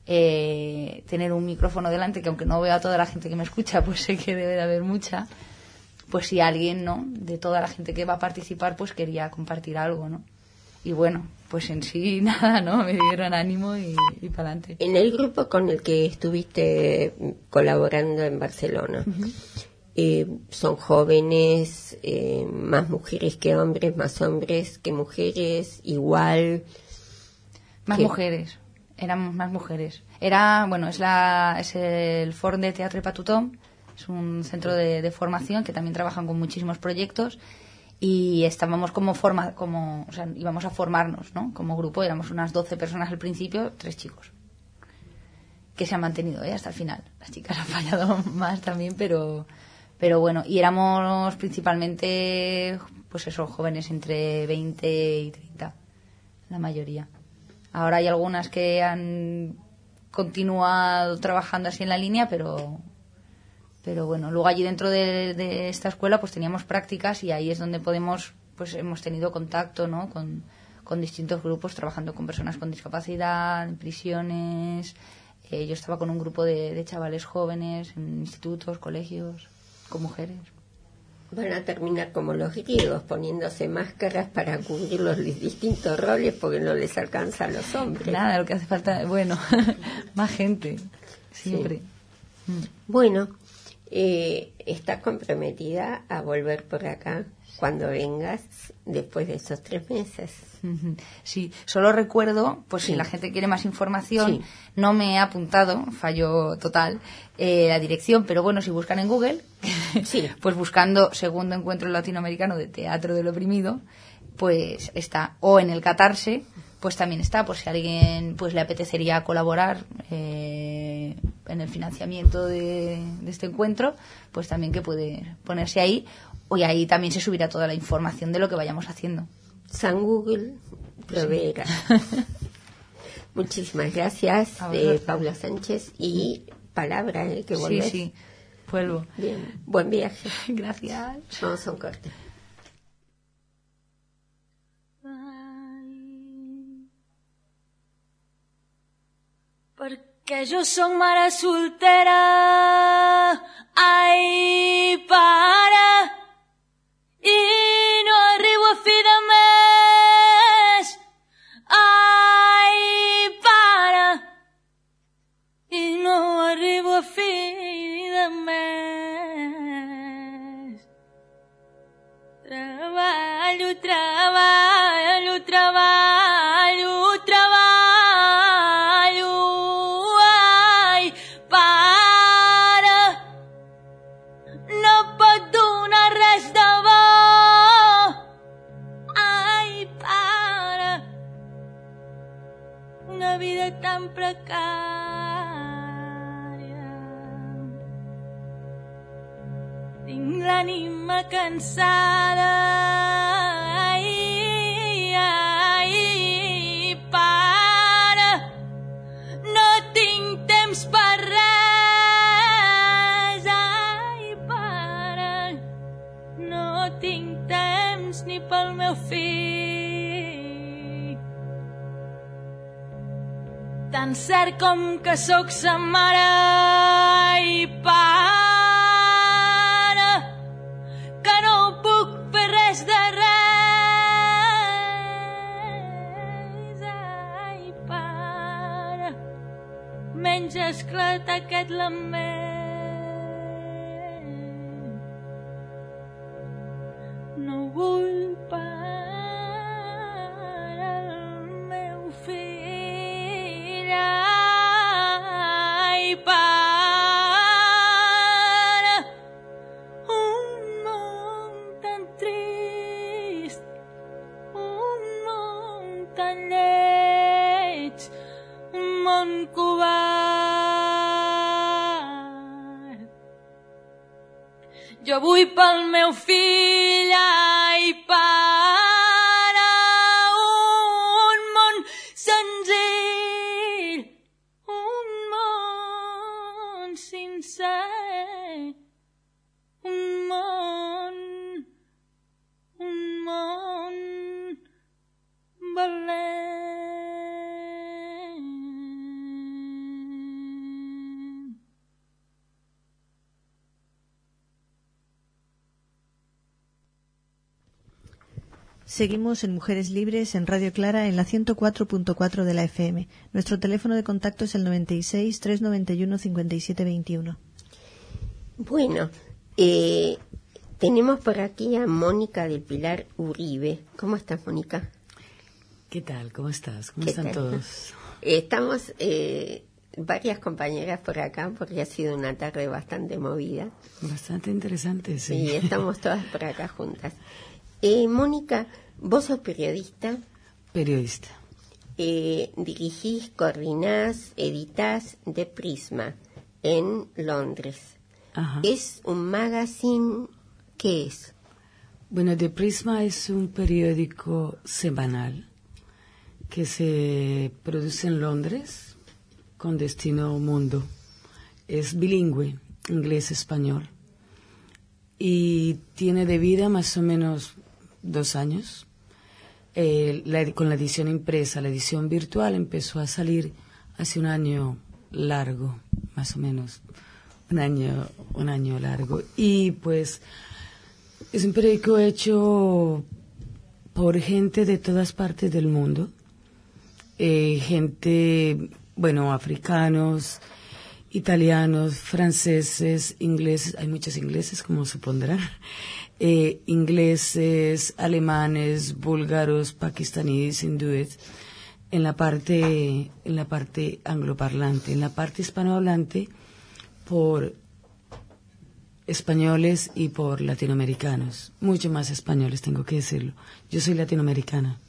eh, tener un micrófono delante, que aunque no veo a toda la gente que me escucha, pues sé que debe de haber mucha. Pues si alguien, ¿no?, de toda la gente que va a participar, pues quería compartir algo, ¿no? Y bueno, pues en sí nada, ¿no? Me dieron ánimo y, y para adelante. En el grupo con el que estuviste colaborando en Barcelona, uh-huh. Eh, son jóvenes, eh, más mujeres que hombres, más hombres que mujeres, igual. Más que... mujeres, éramos más mujeres. Era, bueno, es la es el Fòrum de Teatre per Tothom, es un centro de, de formación que también trabajan con muchísimos proyectos y estábamos como forma, como, o sea, íbamos a formarnos, ¿no? Como grupo, éramos unas doce personas al principio, tres chicos. Que se han mantenido, ¿eh? Hasta el final. Las chicas han fallado más también, pero... Pero bueno, y éramos principalmente, pues eso, jóvenes entre veinte y treinta, la mayoría. Ahora hay algunas que han continuado trabajando así en la línea, pero pero bueno, luego allí dentro de, de esta escuela pues teníamos prácticas y ahí es donde podemos, pues hemos tenido contacto, ¿no?, con, con distintos grupos, trabajando con personas con discapacidad, en prisiones. Eh, yo estaba con un grupo de, de chavales jóvenes en institutos, colegios, con mujeres. Van a terminar como los griegos, poniéndose máscaras para cubrir los distintos roles porque no les alcanza a los hombres. Nada, lo que hace falta, bueno, más gente, siempre. Sí. Mm. Bueno, eh, ¿estás comprometida a volver por acá cuando vengas después de esos tres meses? Sí, solo recuerdo, pues sí. Si la gente quiere más información, sí. No me he apuntado, fallo total, eh, la dirección, pero bueno, si buscan en Google, sí. Pues buscando Segundo Encuentro Latinoamericano de Teatro del Oprimido, pues está, o en el Catarse, pues también está, por si a alguien pues le apetecería colaborar eh, en el financiamiento de, de este encuentro, pues también que puede ponerse ahí, y ahí también se subirá toda la información de lo que vayamos haciendo. San Google proveerá. Sí. Muchísimas gracias, eh, Paula Sánchez, y palabra eh, que volvés. Sí, sí, vuelvo. Bien, buen viaje. Gracias. Vamos a un corte. Perquè jo sóc mare soltera, ai, pare, i no arribo a fi de mes, ai, pare, i no arribo a fi de mes. Treballo, treballo, treballo, treballo, ai, pare, no pot donar res de bo, ai, pare, una vida tan precària. Tinc l'ànima cansada, ai, ai, pare, no tinc temps per res, ai, pare, no tinc temps ni pel meu fill. tan cert com que sóc sa mare i pare, que no puc fer res de res. Ai, pare, menys esclat aquest lament. No vull, pare, el meu fill. Ai, pare, un món tan trist, un món tan lleig, un món covard. Jo vull pel meu fill, ai, pare, un món senzill, un món sincer, un món, un món valent. Seguimos en Mujeres Libres en Radio Clara en la ciento cuatro punto cuatro de la F M. Nuestro teléfono de contacto es el noventa y seis, trescientos noventa y uno, cincuenta y siete veintiuno. Bueno, eh, tenemos por aquí a Mónica del Pilar Uribe. ¿Cómo estás, Mónica? ¿Qué tal? ¿Cómo estás? ¿Cómo ¿Qué están tal? todos? Estamos eh, varias compañeras por acá porque ha sido una tarde bastante movida. Bastante interesante, sí. Sí, estamos todas por acá juntas. Eh, Mónica, vos sos periodista. Periodista. Eh, dirigís, coordinás, editás de Prisma en Londres. Ajá. ¿Es un magazine? ¿Qué es? Bueno, The Prisma es un periódico semanal que se produce en Londres con destino mundo. Es bilingüe, inglés-español. Y tiene de vida más o menos dos años. Eh, la, con la edición impresa, la edición virtual empezó a salir hace un año largo, más o menos, un año, un año largo. Y pues es un periódico hecho por gente de todas partes del mundo, eh, gente, bueno, africanos, italianos, franceses, ingleses, hay muchos ingleses, como supondrán, eh, ingleses, alemanes, búlgaros, pakistaníes, hindúes, en la parte, en la parte angloparlante, en la parte hispanohablante, por españoles y por latinoamericanos, mucho más españoles, tengo que decirlo. Yo soy latinoamericana.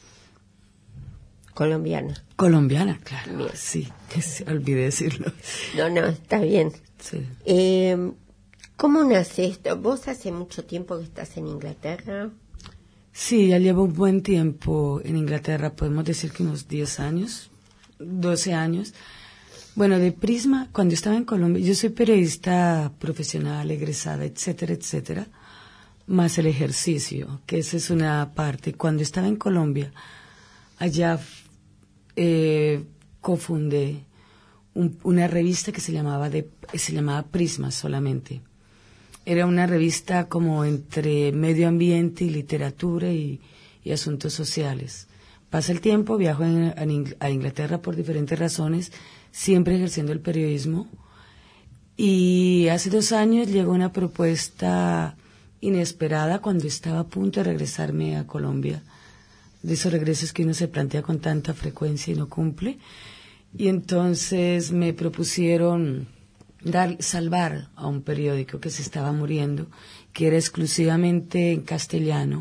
Colombiana. Colombiana, claro. Bien. Sí, que se olvidé decirlo. No, no, está bien. Sí. Eh, ¿Cómo nace esto? ¿Vos hace mucho tiempo que estás en Inglaterra? Sí, ya llevo un buen tiempo en Inglaterra, podemos decir que unos diez años, doce años. Bueno, de Prisma, cuando estaba en Colombia, yo soy periodista profesional, egresada, etcétera, etcétera, más el ejercicio, que esa es una parte. Cuando estaba en Colombia, allá eh, cofundé un, una revista que se llamaba, de, se llamaba Prisma solamente. Era una revista como entre medio ambiente y literatura y, y asuntos sociales. Pasa el tiempo, viajo en, en, a Inglaterra por diferentes razones, siempre ejerciendo el periodismo. Y hace dos años llegó una propuesta inesperada cuando estaba a punto de regresarme a Colombia, de esos regresos que uno se plantea con tanta frecuencia y no cumple. Y entonces me propusieron dar, salvar a un periódico que se estaba muriendo, que era exclusivamente en castellano.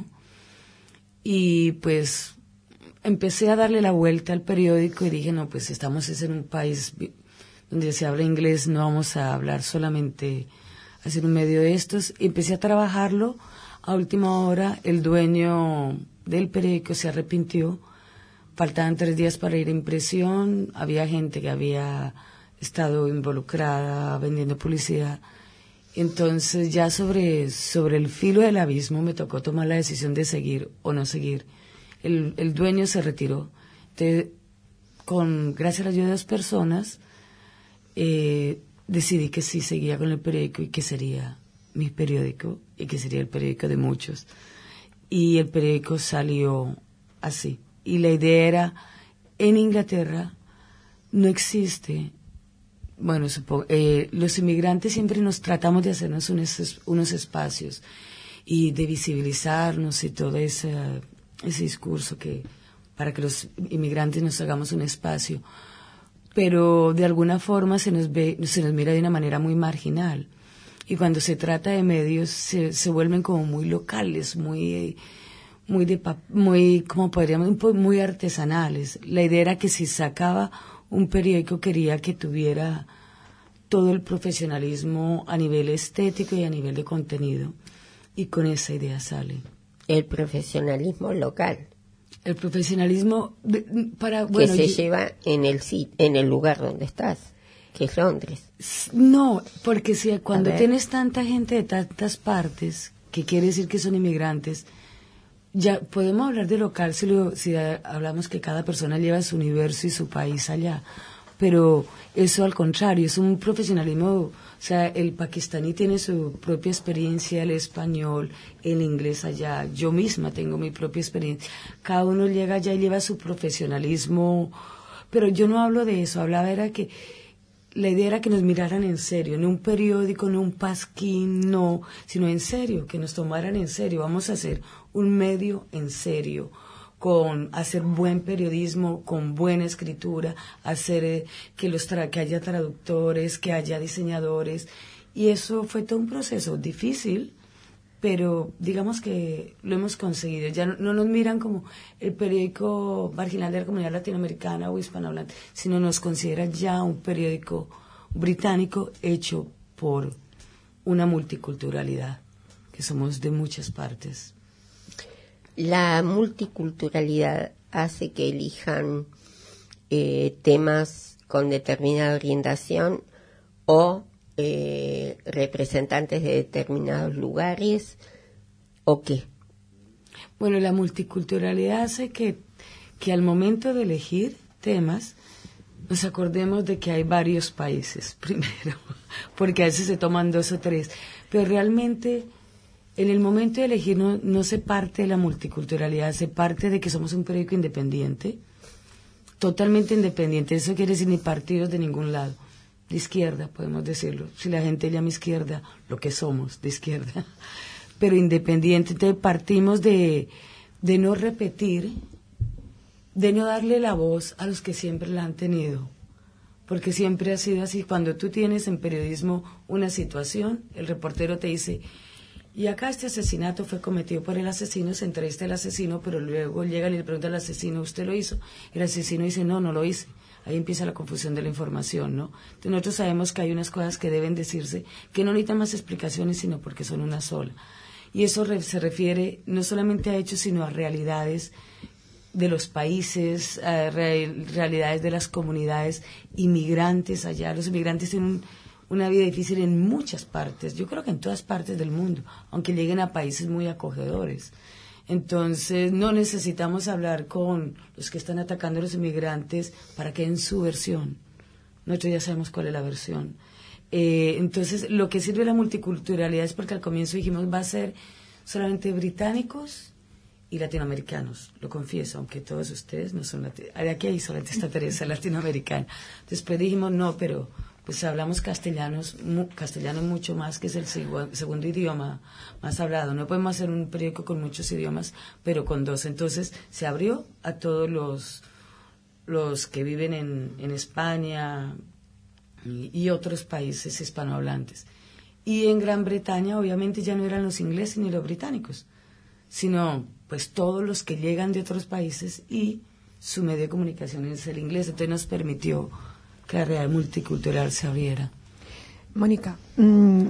Y pues empecé a darle la vuelta al periódico y dije, no, pues estamos en un país donde se habla inglés, no vamos a hablar solamente, hacer un medio de estos. Y empecé a trabajarlo. A última hora, el dueño del periódico se arrepintió. Faltaban tres días para ir a impresión. Había gente que había estado involucrada vendiendo publicidad. Entonces ya sobre, sobre el filo del abismo me tocó tomar la decisión de seguir o no seguir. El, el dueño se retiró. Entonces con, gracias a la ayuda de dos personas, eh, decidí que sí seguía con el periódico y que sería mi periódico y que sería el periódico de muchos. Y el periódico salió así. Y la idea era, en Inglaterra no existe, bueno, supongo, eh, los inmigrantes siempre nos tratamos de hacernos unos, unos espacios y de visibilizarnos y todo ese, ese discurso que para que los inmigrantes nos hagamos un espacio, pero de alguna forma se nos ve, se nos mira de una manera muy marginal. Y cuando se trata de medios se, se vuelven como muy locales, muy muy de muy como podríamos muy artesanales. La idea era que si sacaba un periódico quería que tuviera todo el profesionalismo a nivel estético y a nivel de contenido, y con esa idea sale el profesionalismo local. El profesionalismo de, para bueno, que se yo, lleva en el en el lugar donde estás, que es Londres. No, porque si cuando tienes tanta gente de tantas partes, que quiere decir que son inmigrantes, ya podemos hablar de local si, lo, si hablamos que cada persona lleva su universo y su país allá, pero eso al contrario, es un profesionalismo, o sea, el pakistaní tiene su propia experiencia, el español, el inglés allá, yo misma tengo mi propia experiencia, cada uno llega allá y lleva su profesionalismo, pero yo no hablo de eso, hablaba era que la idea era que nos miraran en serio, no un periódico, no un pasquín, no, sino en serio, que nos tomaran en serio, vamos a hacer un medio en serio, con hacer buen periodismo, con buena escritura, hacer eh, que los tra que haya traductores, que haya diseñadores, y eso fue todo un proceso difícil, pero digamos que lo hemos conseguido. Ya no, no nos miran como el periódico marginal de la comunidad latinoamericana o hispanohablante, sino nos consideran ya un periódico británico hecho por una multiculturalidad, que somos de muchas partes. La multiculturalidad hace que elijan eh, temas con determinada orientación o eh, representantes de determinados lugares, ¿o qué? Bueno, la multiculturalidad hace que, que al momento de elegir temas nos acordemos de que hay varios países, primero, porque a veces se toman dos o tres, pero realmente en el momento de elegir no, no se parte de la multiculturalidad, se parte de que somos un periódico independiente, totalmente independiente. Eso quiere decir ni partidos de ningún lado, de izquierda, podemos decirlo. Si la gente llama izquierda, lo que somos, de izquierda, pero independiente. Entonces partimos de, de no repetir, de no darle la voz a los que siempre la han tenido, porque siempre ha sido así. Cuando tú tienes en periodismo una situación, el reportero te dice: y acá este asesinato fue cometido por el asesino, se entrevista al asesino, pero luego llega y le pregunta al asesino: ¿usted lo hizo? El asesino dice: no, no lo hice. Ahí empieza la confusión de la información, ¿no? Entonces nosotros sabemos que hay unas cosas que deben decirse, que no necesitan más explicaciones, sino porque son una sola. Y eso re se refiere no solamente a hechos, sino a realidades de los países, a re realidades de las comunidades, inmigrantes allá. Los inmigrantes tienen un una vida difícil en muchas partes, yo creo que en todas partes del mundo, aunque lleguen a países muy acogedores. Entonces no necesitamos hablar con los que están atacando a los inmigrantes para que den su versión. Nosotros ya sabemos cuál es la versión. Eh, entonces lo que sirve la multiculturalidad es porque al comienzo dijimos va a ser solamente británicos y latinoamericanos, lo confieso, aunque todos ustedes no son latinoamericanos. Aquí hay solamente esta Teresa latinoamericana. Después dijimos no, pero pues hablamos castellanos, mu, castellano mucho más, que es el seg segundo idioma más hablado. No podemos hacer un periódico con muchos idiomas, pero con dos. Entonces se abrió a todos los, los que viven en, en España y, y otros países hispanohablantes. Y en Gran Bretaña obviamente ya no eran los ingleses ni los británicos, sino pues todos los que llegan de otros países, y su medio de comunicación es el inglés. Entonces nos permitió que la realidad multicultural se abriera. Mónica, mmm,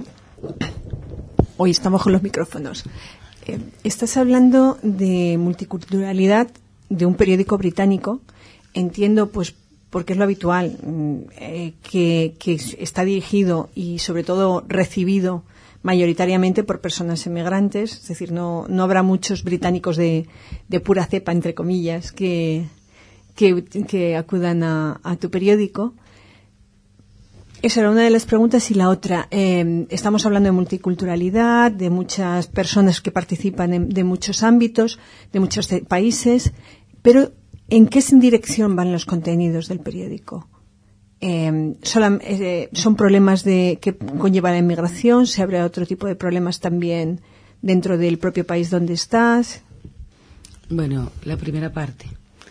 hoy estamos con los micrófonos. Eh, estás hablando de multiculturalidad de un periódico británico. Entiendo, pues, porque es lo habitual, eh, que, que está dirigido y, sobre todo, recibido mayoritariamente por personas emigrantes. Es decir, no, no habrá muchos británicos de, de pura cepa, entre comillas, que que, que acudan a, a tu periódico. Esa era una de las preguntas. Y la otra, eh, estamos hablando de multiculturalidad, de muchas personas que participan en, de muchos ámbitos, de muchos de, países, pero ¿en qué dirección van los contenidos del periódico? Eh, solam, eh, ¿Son problemas de que conlleva la inmigración? ¿Se abre otro tipo de problemas también dentro del propio país donde estás? Bueno, la primera parte.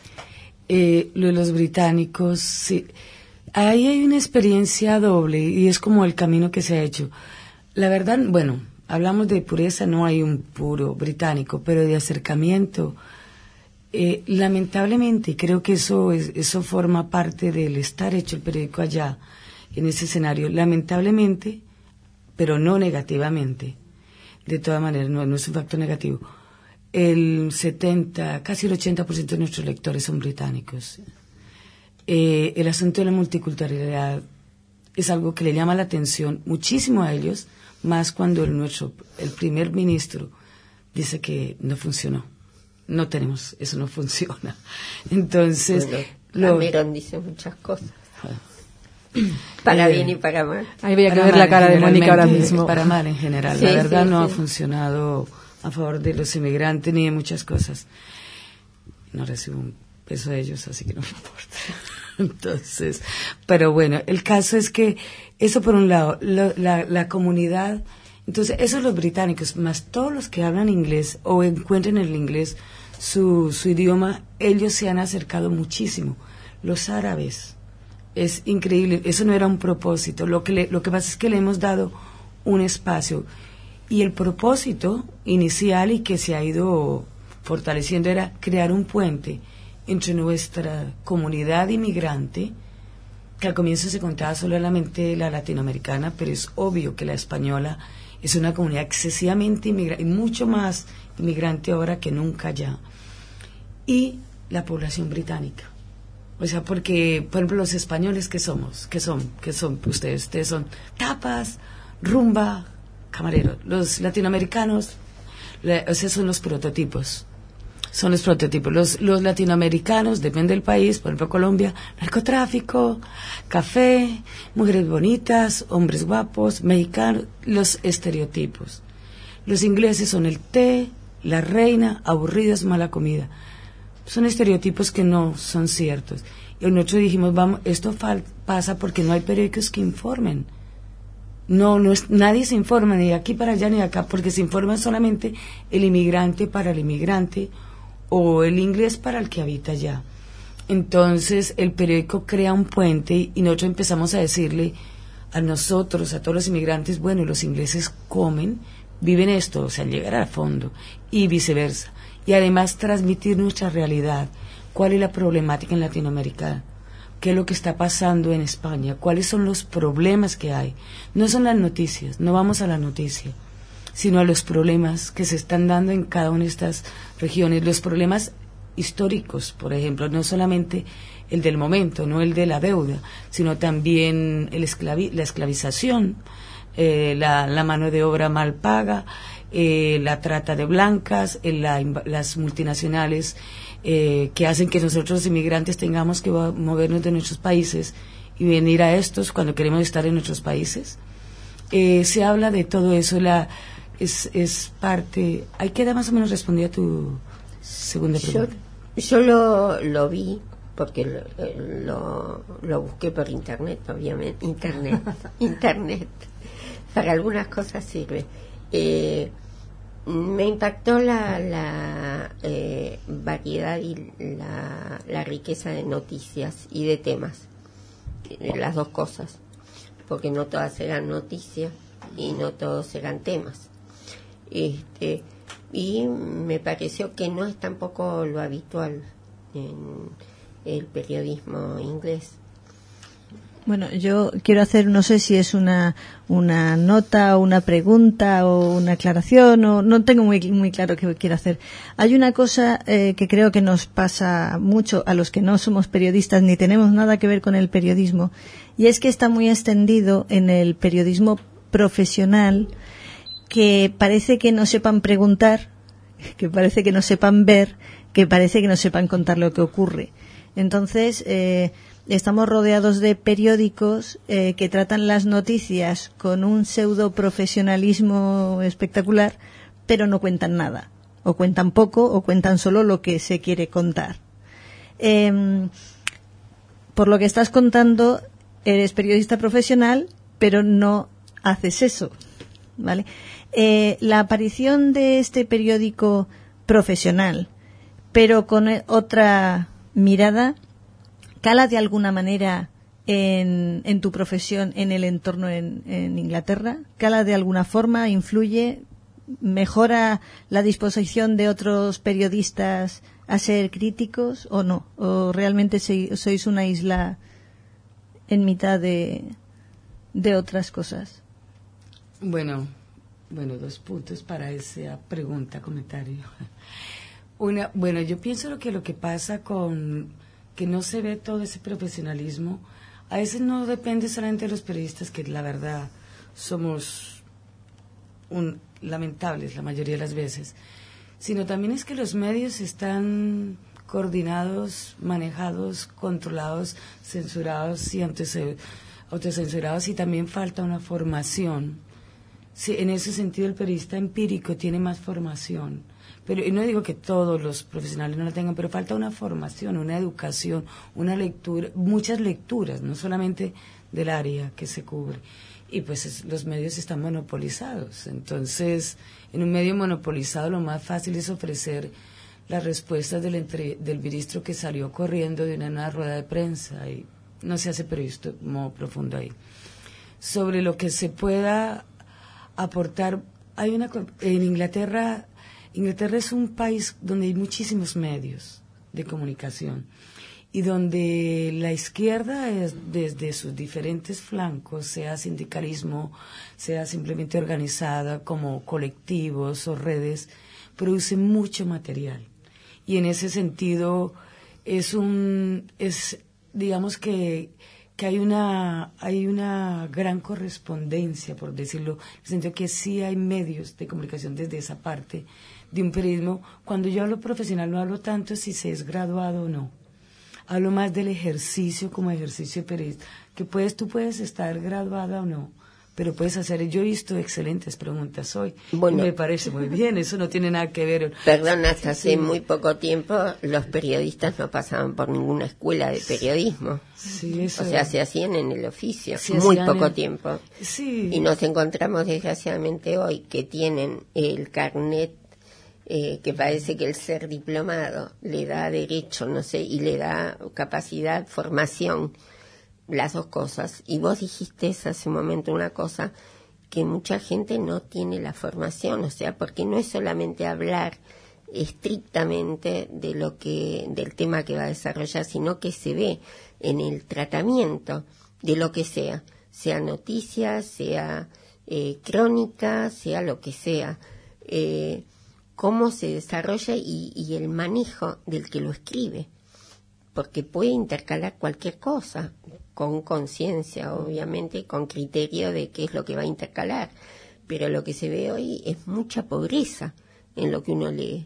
Eh, lo de los británicos, sí. Ahí hay una experiencia doble y es como el camino que se ha hecho. La verdad, bueno, hablamos de pureza, no hay un puro británico, pero de acercamiento, eh, lamentablemente, y creo que eso, es, eso forma parte del estar hecho el periódico allá, en ese escenario, lamentablemente, pero no negativamente, de todas maneras, no, no es un factor negativo, el setenta, casi el ochenta por ciento de nuestros lectores son británicos. Eh, el asunto de la multiculturalidad es algo que le llama la atención muchísimo a ellos, más cuando el, nuestro, el primer ministro dice que no funcionó. No tenemos, eso no funciona. Entonces, bueno, lo, Cameron dice muchas cosas. Para eh, bien y para mal. Ahí voy a ver la cara de Mónica ahora mismo. Para mal en general. Sí, la verdad sí, no sí. ha funcionado a favor de los inmigrantes ni de muchas cosas. No recibo un peso de ellos, así que no me importa. Entonces, pero bueno, el caso es que eso por un lado, lo, la, la comunidad, entonces esos los británicos, más todos los que hablan inglés o encuentren en el inglés su, su idioma, ellos se han acercado muchísimo. Los árabes, es increíble, eso no era un propósito, lo que, le, lo que pasa es que le hemos dado un espacio y el propósito inicial y que se ha ido fortaleciendo era crear un puente entre nuestra comunidad inmigrante, que al comienzo se contaba solamente la latinoamericana, pero es obvio que la española es una comunidad excesivamente inmigrante, y mucho más inmigrante ahora que nunca ya, y la población británica. O sea, porque, por ejemplo, los españoles, ¿qué somos? ¿Qué son? ¿Qué son ustedes? Ustedes son tapas, rumba, camarero. Los latinoamericanos, la, o sea, son los prototipos. Son los prototipos. Los, los latinoamericanos, depende del país, por ejemplo Colombia, narcotráfico, café, mujeres bonitas, hombres guapos, mexicanos, los estereotipos. Los ingleses son el té, la reina, aburridos, mala comida. Son estereotipos que no son ciertos. Y nosotros dijimos, vamos, esto fal- pasa porque no hay periódicos que informen. No, no es, nadie se informa ni de aquí para allá ni de acá, porque se informa solamente el inmigrante para el inmigrante o el inglés para el que habita allá. Entonces el periódico crea un puente y nosotros empezamos a decirle a nosotros, a todos los inmigrantes, bueno, los ingleses comen, viven esto, o sea, llegar al fondo y viceversa. Y además transmitir nuestra realidad, cuál es la problemática en Latinoamérica, qué es lo que está pasando en España, cuáles son los problemas que hay. No son las noticias, no vamos a la noticia, sino a los problemas que se están dando en cada una de estas regiones, los problemas históricos, por ejemplo, no solamente el del momento, no el de la deuda, sino también el esclavi- la esclavización, eh, la, la mano de obra mal paga, eh, la trata de blancas, eh, la, las multinacionales eh, que hacen que nosotros inmigrantes tengamos que movernos de nuestros países y venir a estos cuando queremos estar en nuestros países. Eh, se habla de todo eso, la es, es parte. Ahí queda más o menos respondida tu segunda pregunta. Yo, yo lo, lo vi porque lo, lo, lo busqué por internet, obviamente. Internet. Internet. Para algunas cosas sirve. Eh, me impactó la, la eh, variedad y la, la riqueza de noticias y de temas. Las dos cosas. Porque no todas eran noticias y no todos eran temas. Este, y me pareció que no es tampoco lo habitual en el periodismo inglés. Bueno, yo quiero hacer, no sé si es una una nota o una pregunta o una aclaración, o no tengo muy muy claro qué quiero hacer. Hay una cosa eh, que creo que nos pasa mucho a los que no somos periodistas ni tenemos nada que ver con el periodismo, y es que está muy extendido en el periodismo profesional que parece que no sepan preguntar, que parece que no sepan ver, que parece que no sepan contar lo que ocurre. Entonces, eh, estamos rodeados de periódicos eh, que tratan las noticias con un pseudo profesionalismo espectacular, pero no cuentan nada. O cuentan poco, o cuentan solo lo que se quiere contar. Eh, por lo que estás contando, eres periodista profesional, pero no haces eso, ¿vale? Eh, la aparición de este periódico profesional, pero con otra mirada, ¿cala de alguna manera en, en tu profesión, en el entorno en, en Inglaterra? ¿Cala de alguna forma? ¿Influye? ¿Mejora la disposición de otros periodistas a ser críticos o no? ¿O realmente sois una isla en mitad de, de otras cosas? Bueno, bueno, dos puntos para esa pregunta, comentario. Una, bueno, yo pienso lo que lo que pasa con que no se ve todo ese profesionalismo, a veces no depende solamente de los periodistas, que la verdad somos un, lamentables la mayoría de las veces, sino también es que los medios están coordinados, manejados, controlados, censurados y autocensurados, y también falta una formación. Sí, en ese sentido el periodista empírico tiene más formación, pero y no digo que todos los profesionales no la tengan, pero falta una formación, una educación, una lectura, muchas lecturas, no solamente del área que se cubre. Y pues es, los medios están monopolizados, entonces en un medio monopolizado lo más fácil es ofrecer las respuestas del, entre, del ministro que salió corriendo de una, una rueda de prensa, y no se hace periodismo profundo ahí. Sobre lo que se pueda aportar, hay una en Inglaterra, Inglaterra es un país donde hay muchísimos medios de comunicación y donde la izquierda es, desde sus diferentes flancos, sea sindicalismo, sea simplemente organizada como colectivos o redes, produce mucho material. Y en ese sentido es un es digamos que que hay una hay una gran correspondencia, por decirlo, en el sentido que sí hay medios de comunicación desde esa parte de un periodismo. Cuando yo hablo profesional no hablo tanto si se es graduado o no, hablo más del ejercicio como ejercicio de periodista, que puedes tú puedes estar graduada o no, pero puedes hacer. Yo he visto excelentes preguntas hoy, bueno, y me parece muy bien, eso no tiene nada que ver. Perdón, hasta hace sí. muy poco tiempo los periodistas no pasaban por ninguna escuela de periodismo. Sí, eso. O sea, se hacían en el oficio, se muy poco en... tiempo. Sí. Y nos encontramos desgraciadamente hoy que tienen el carnet eh, que parece que el ser diplomado le da derecho, no sé, y le da capacidad, formación, las dos cosas. Y vos dijiste hace un momento una cosa, que mucha gente no tiene la formación, o sea, porque no es solamente hablar estrictamente de lo que del tema que va a desarrollar, sino que se ve en el tratamiento de lo que sea, sea noticias, sea eh, crónica, sea lo que sea, eh, cómo se desarrolla y, y el manejo del que lo escribe, porque puede intercalar cualquier cosa, con conciencia, obviamente, con criterio de qué es lo que va a intercalar. Pero lo que se ve hoy es mucha pobreza en lo que uno lee.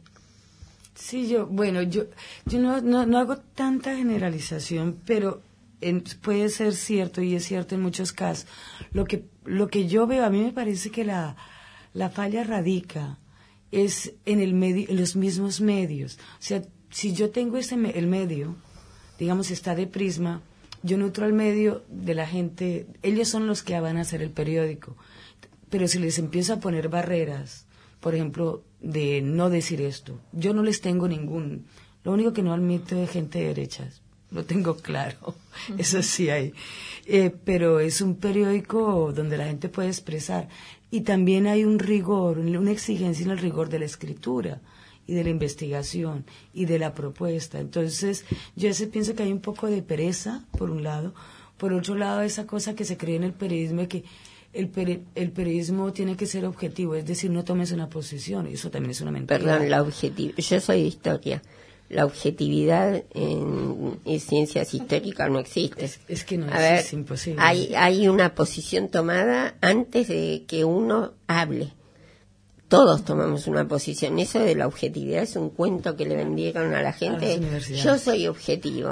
Sí, yo, bueno, yo yo no, no, no hago tanta generalización, pero en, puede ser cierto, y es cierto en muchos casos. Lo que lo que yo veo, a mí me parece que la, la falla radica es en, el medio, en los mismos medios. O sea, si yo tengo ese el medio, digamos, está de Prisma, yo nutro al medio de la gente, ellos son los que van a hacer el periódico, pero si les empiezo a poner barreras, por ejemplo, de no decir esto, yo no les tengo ningún, lo único que no admito es gente de derechas, lo tengo claro, uh-huh. Eso sí hay, eh, pero es un periódico donde la gente puede expresar, y también hay un rigor, una exigencia en el rigor de la escritura y de la investigación y de la propuesta. Entonces, yo ese pienso que hay un poco de pereza, por un lado. Por otro lado, esa cosa que se cree en el periodismo, que el, peri- el periodismo tiene que ser objetivo, es decir, no tomes una posición, y eso también es una mentira. Perdón, la objetividad. Yo soy de historia. La objetividad en, en ciencias históricas no existe. Es, es que no, A ver, es imposible. Hay, hay una posición tomada antes de que uno hable. Todos tomamos una posición. Eso de la objetividad es un cuento que le vendieron a la gente. A Yo soy objetivo.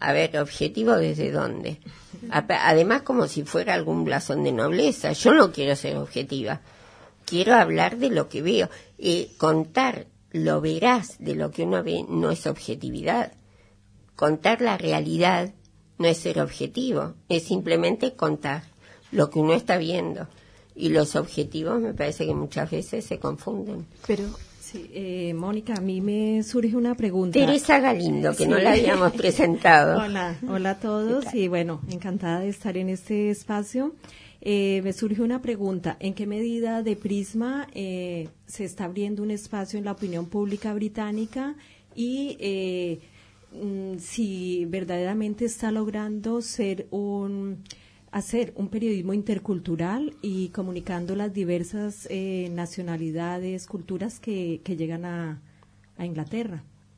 a ver, objetivo desde dónde. A- además, como si fuera algún blasón de nobleza. Yo no quiero ser objetiva. Quiero hablar de lo que veo. Eh, contar lo veraz de lo que uno ve no es objetividad. Contar la realidad no es ser objetivo. Es simplemente contar lo que uno está viendo. Y los objetivos me parece que muchas veces se confunden. Pero, sí, eh, Mónica, a mí me surge una pregunta. Teresa Galindo, que Sí. no la habíamos presentado. Hola, hola a todos y bueno, encantada de estar en este espacio. Eh, me surge una pregunta, ¿en qué medida de Prisma eh, se está abriendo un espacio en la opinión pública británica y eh, mm, si verdaderamente está logrando ser un hacer un periodismo intercultural y comunicando las diversas eh, nacionalidades, culturas que, que llegan a, a Inglaterra?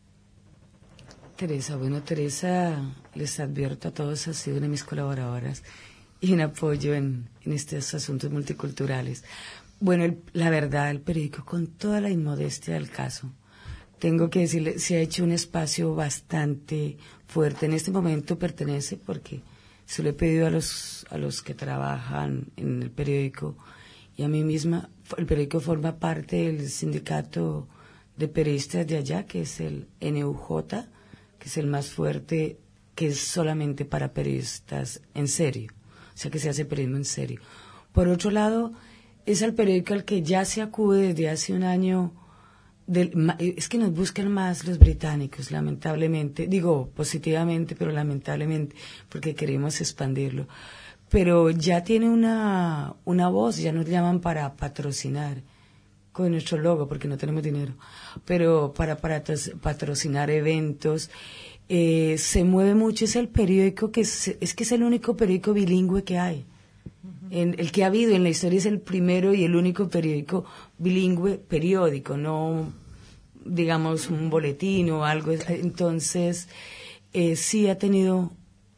Teresa, bueno, Teresa, les advierto a todos, ha sido una de mis colaboradoras y un apoyo en, en estos asuntos multiculturales. Bueno, el- la verdad, el periódico, con toda la inmodestia del caso, tengo que decirle, se ha hecho un espacio bastante fuerte. En este momento pertenece, porque se lo he pedido a los, a los que trabajan en el periódico y a mí misma, el periódico forma parte del sindicato de periodistas de allá, que es el N U J, que es el más fuerte, que es solamente para periodistas en serio, o sea que se hace periodismo en serio. Por otro lado, es el periódico al que ya se acude desde hace un año. Del, ma- es que nos buscan más los británicos, lamentablemente, digo positivamente, pero lamentablemente, porque queremos expandirlo. Pero ya tiene una, una voz, ya nos llaman para patrocinar con nuestro logo, porque no tenemos dinero, pero para, para tos- patrocinar eventos. Eh, se mueve mucho, es el periódico que es, es que es el único periódico bilingüe que hay. En, el que ha habido en la historia, es el primero y el único periódico bilingüe periódico, no digamos un boletín o algo. Entonces, eh, sí ha tenido,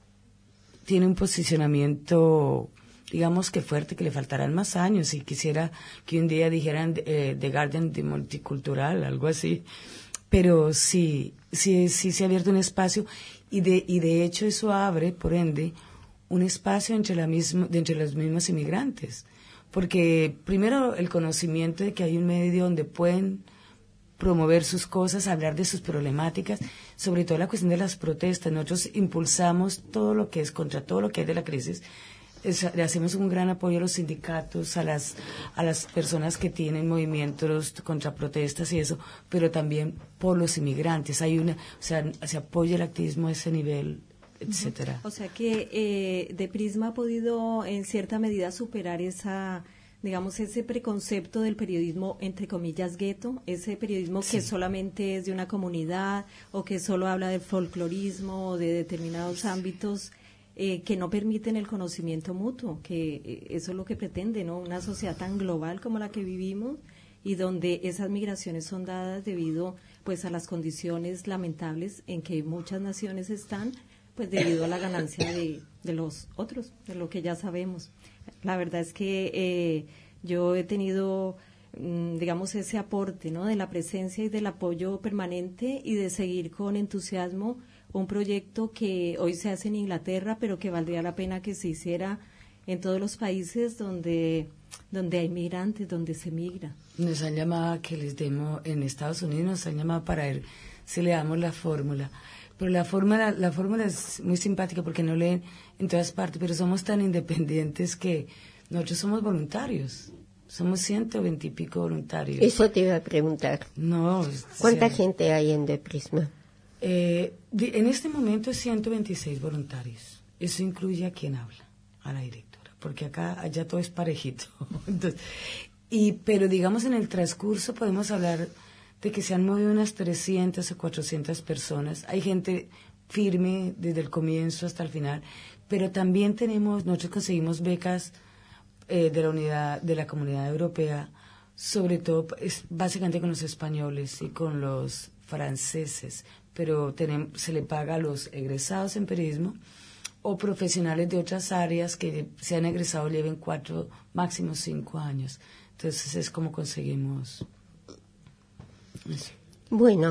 tiene un posicionamiento, digamos que fuerte, que le faltarán más años. Si quisiera que un día dijeran eh, The Guardian de multicultural, algo así. Pero sí, sí, sí se ha abierto un espacio y de, y de hecho eso abre, por ende, un espacio entre, la misma, de entre los mismos inmigrantes. Porque primero el conocimiento de que hay un medio donde pueden promover sus cosas, hablar de sus problemáticas, sobre todo la cuestión de las protestas. Nosotros impulsamos todo lo que es contra todo lo que hay de la crisis. Es- le hacemos un gran apoyo a los sindicatos, a las a las personas que tienen movimientos contra protestas y eso, pero también por los inmigrantes. Hay una, o sea, se apoya el activismo a ese nivel, etcétera. O sea que eh, de Prisma ha podido en cierta medida superar esa, digamos, ese preconcepto del periodismo entre comillas gueto, ese periodismo que Sí. solamente es de una comunidad o que solo habla del folclorismo o de determinados ámbitos eh, que no permiten el conocimiento mutuo, que eh, eso es lo que pretende, ¿no? Una sociedad tan global como la que vivimos y donde esas migraciones son dadas debido pues a las condiciones lamentables en que muchas naciones están, pues debido a la ganancia de, de los otros, de lo que ya sabemos. La verdad es que eh, yo he tenido, mm, digamos, ese aporte, ¿no? De la presencia y del apoyo permanente y de seguir con entusiasmo un proyecto que hoy se hace en Inglaterra, pero que valdría la pena que se hiciera en todos los países donde, donde hay migrantes, donde se migra. Nos han llamado a que les demos, en Estados Unidos nos han llamado para ver si le damos la fórmula. Pero la fórmula, la fórmula es muy simpática porque no leen en todas partes, pero somos tan independientes que nosotros somos voluntarios. Somos ciento veinte y pico voluntarios. Eso te iba a preguntar. No. ¿Cuánta o sea, gente hay en De Prisma? Eh, di- en este momento ciento veintiséis voluntarios. Eso incluye a quien habla, a la directora, porque acá, allá todo es parejito. Entonces, y, pero digamos en el transcurso podemos hablar de que se han movido unas trescientas o cuatrocientas personas. Hay gente firme desde el comienzo hasta el final, pero también tenemos, nosotros conseguimos becas eh, de la unidad, de la Comunidad Europea, sobre todo es básicamente con los españoles y con los franceses, pero tenemos, se le paga a los egresados en periodismo o profesionales de otras áreas que se han egresado, lleven cuatro, máximo cinco años. Entonces es como conseguimos eso. Bueno,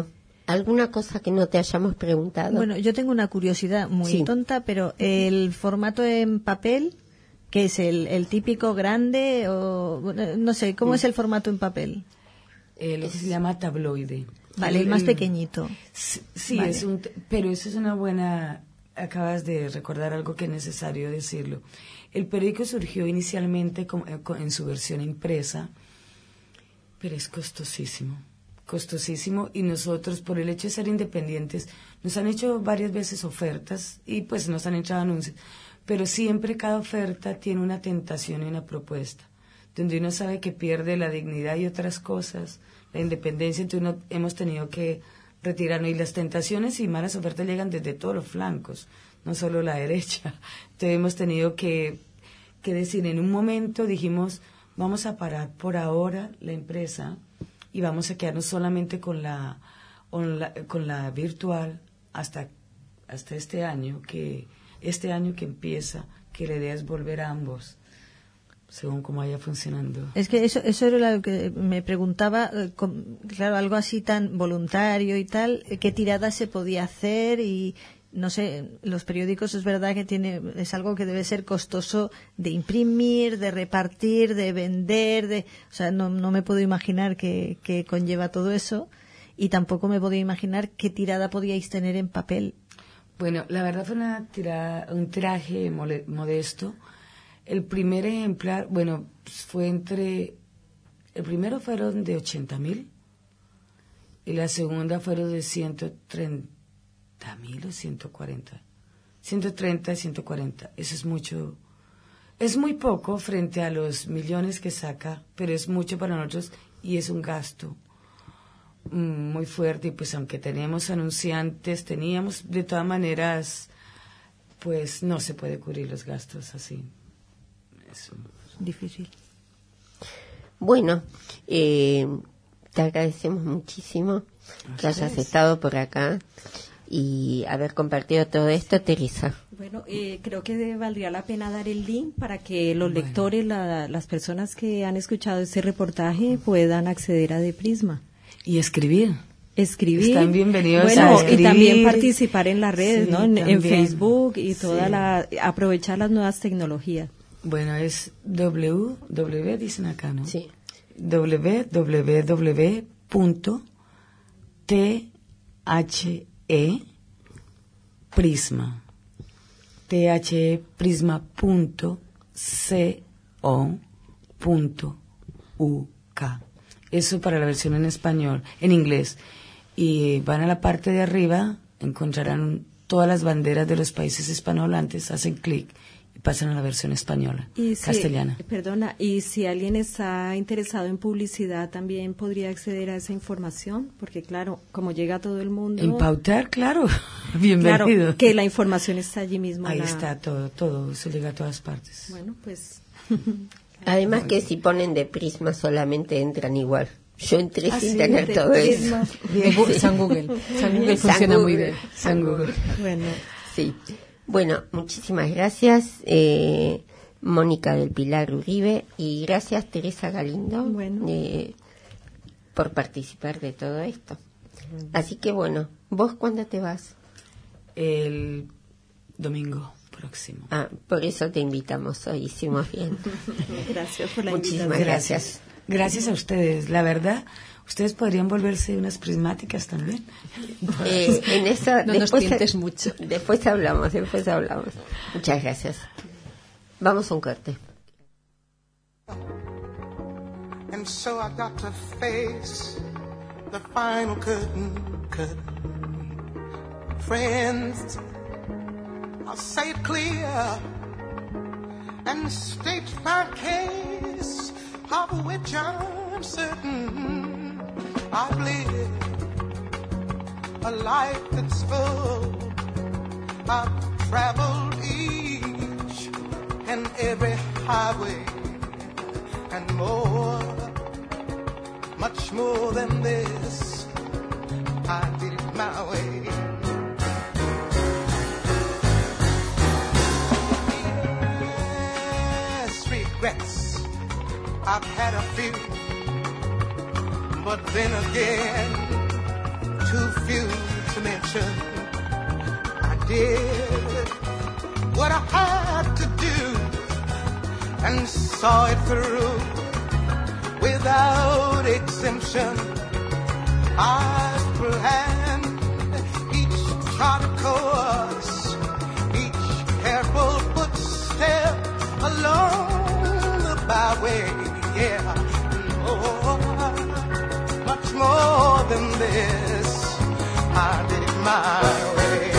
¿Alguna cosa que no te hayamos preguntado? Bueno, yo tengo una curiosidad muy Sí. tonta, pero el formato en papel, ¿qué es? ¿El, el típico grande o bueno, no sé, cómo es el formato en papel? Eh, lo que se llama tabloide. Vale, el más pequeñito. Sí, sí, Vale. es un, pero eso es una buena, acabas de recordar algo que es necesario decirlo. El periódico surgió inicialmente como- eh, con- en su versión impresa, pero es costosísimo, costosísimo, y nosotros, por el hecho de ser independientes, nos han hecho varias veces ofertas y pues nos han hecho anuncios, pero siempre cada oferta tiene una tentación y una propuesta, donde uno sabe que pierde la dignidad y otras cosas, la independencia, entonces uno, hemos tenido que retirarnos, y las tentaciones y malas ofertas llegan desde todos los flancos, no solo la derecha. Entonces hemos tenido que, que decir, en un momento dijimos, vamos a parar por ahora la empresa y vamos a quedarnos solamente con la, con la, con la virtual hasta, hasta este año, que este año que empieza, que la idea es volver a ambos, según cómo vaya funcionando. Es que eso, eso era lo que me preguntaba, eh, con- claro, algo así tan voluntario y tal, eh, ¿qué tirada se podía hacer? Y no sé, los periódicos es verdad que tiene, es algo que debe ser costoso de imprimir, de repartir, de vender, de, o sea, no, no me puedo imaginar qué, qué conlleva todo eso, y tampoco me puedo imaginar qué tirada podíais tener en papel. Bueno, la verdad fue una tira- un tiraje mole- modesto. El primer ejemplar, bueno, pues fue entre, el primero fueron de ochenta mil y la segunda fueron de ciento treinta mil o ciento cuarenta. ciento treinta y ciento cuarenta. Eso es mucho, es muy poco frente a los millones que saca, pero es mucho para nosotros y es un gasto mm, muy fuerte. Y pues aunque teníamos anunciantes, teníamos, de todas maneras, pues no se puede cubrir los gastos así. Es difícil. Bueno, eh, te agradecemos muchísimo que hayas ustedes. estado por acá y haber compartido todo esto, Teresa. Bueno, eh, creo que valdría la pena dar el link para que los lectores, la- las personas que han escuchado este reportaje puedan acceder a De Prisma. Y escribir. Escribir. Están bienvenidos bueno, a escribir. y también participar en las redes, Sí, ¿no? En, en también. Facebook y toda Sí. la aprovechar las nuevas tecnologías. Bueno, es W, W dicen acá, ¿no? Sí. w w w punto t h e prisma t h e prisma punto co punto u k. Eso para la versión en español, en inglés. Y van a la parte de arriba, encontrarán todas las banderas de los países hispanohablantes, hacen clic y pasan a la versión española, Y si- castellana. Perdona, y si alguien está interesado en publicidad, también podría acceder a esa información, porque claro, como llega a todo el mundo. En Pautar, claro, bienvenido. Claro, que la información está allí mismo. Ahí la- está todo, todo, eso llega a todas partes. Bueno, pues. Además que si ponen de Prisma solamente entran igual. Yo entré Ah, sin sí, tener de todo Prisma. eso. Bien. Sí. San Google. San Google funciona muy bien. San Google. Bueno. Sí. Bueno, muchísimas gracias, eh, Mónica del Pilar Uribe, y gracias, Teresa Galindo, eh, por participar de todo esto. Así que bueno, ¿vos cuándo te vas? El domingo próximo. Ah, por eso te invitamos hoy, hicimos bien. Gracias por la Muchísimas invitación. gracias. Gracias a ustedes. La verdad, ustedes podrían volverse unas prismáticas también. Eh, en eso No nos después, tientes mucho. Después hablamos, después hablamos. Muchas gracias. Vamos a un corte. And so I got to face the final curtain, curtain. Friends, I'll say it clear and state my case, of which I'm certain. I've lived a life that's full. I've traveled each and every highway and more, much more than this. I did it my way. Yes, regrets, I've had a few, but then again, too few to mention. I did what I had to do and saw it through without exemption. I planned each charted course, each careful footstep along the byway, yeah. Oh, much more than this, I did it my way.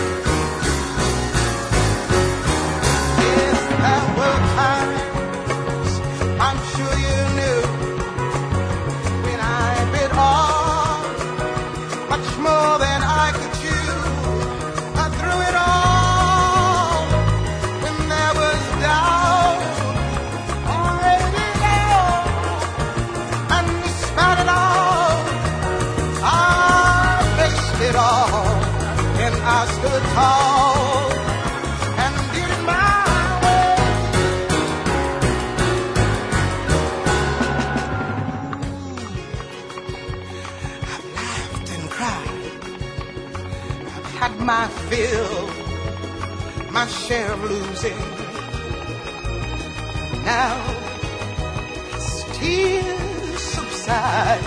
Yes, there were times, I'm sure you knew, when I bit off much more than I could chew. I threw it all when there was doubt, already there, and spat it all. I faced it all, and I stood tall and did it my way. I've laughed and cried, I've had my fill, my share of losing. Now as tears subside,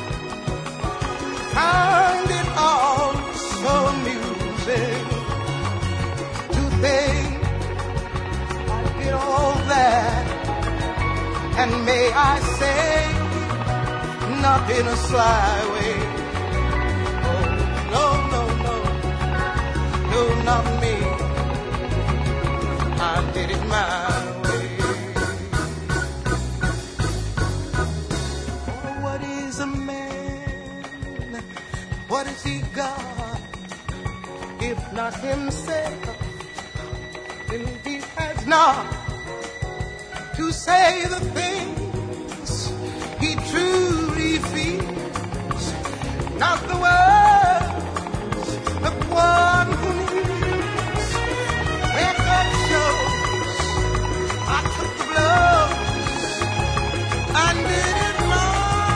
find it all so amusing to think I did all that, and may I say, not in a sly way. Oh, no, no, no, no, not me. I did it my way. Oh, what is a man? What has he got? If not himself, then he has not to say the things he truly feels. Not the words of one who needs. When God shows, I took the blows and did it my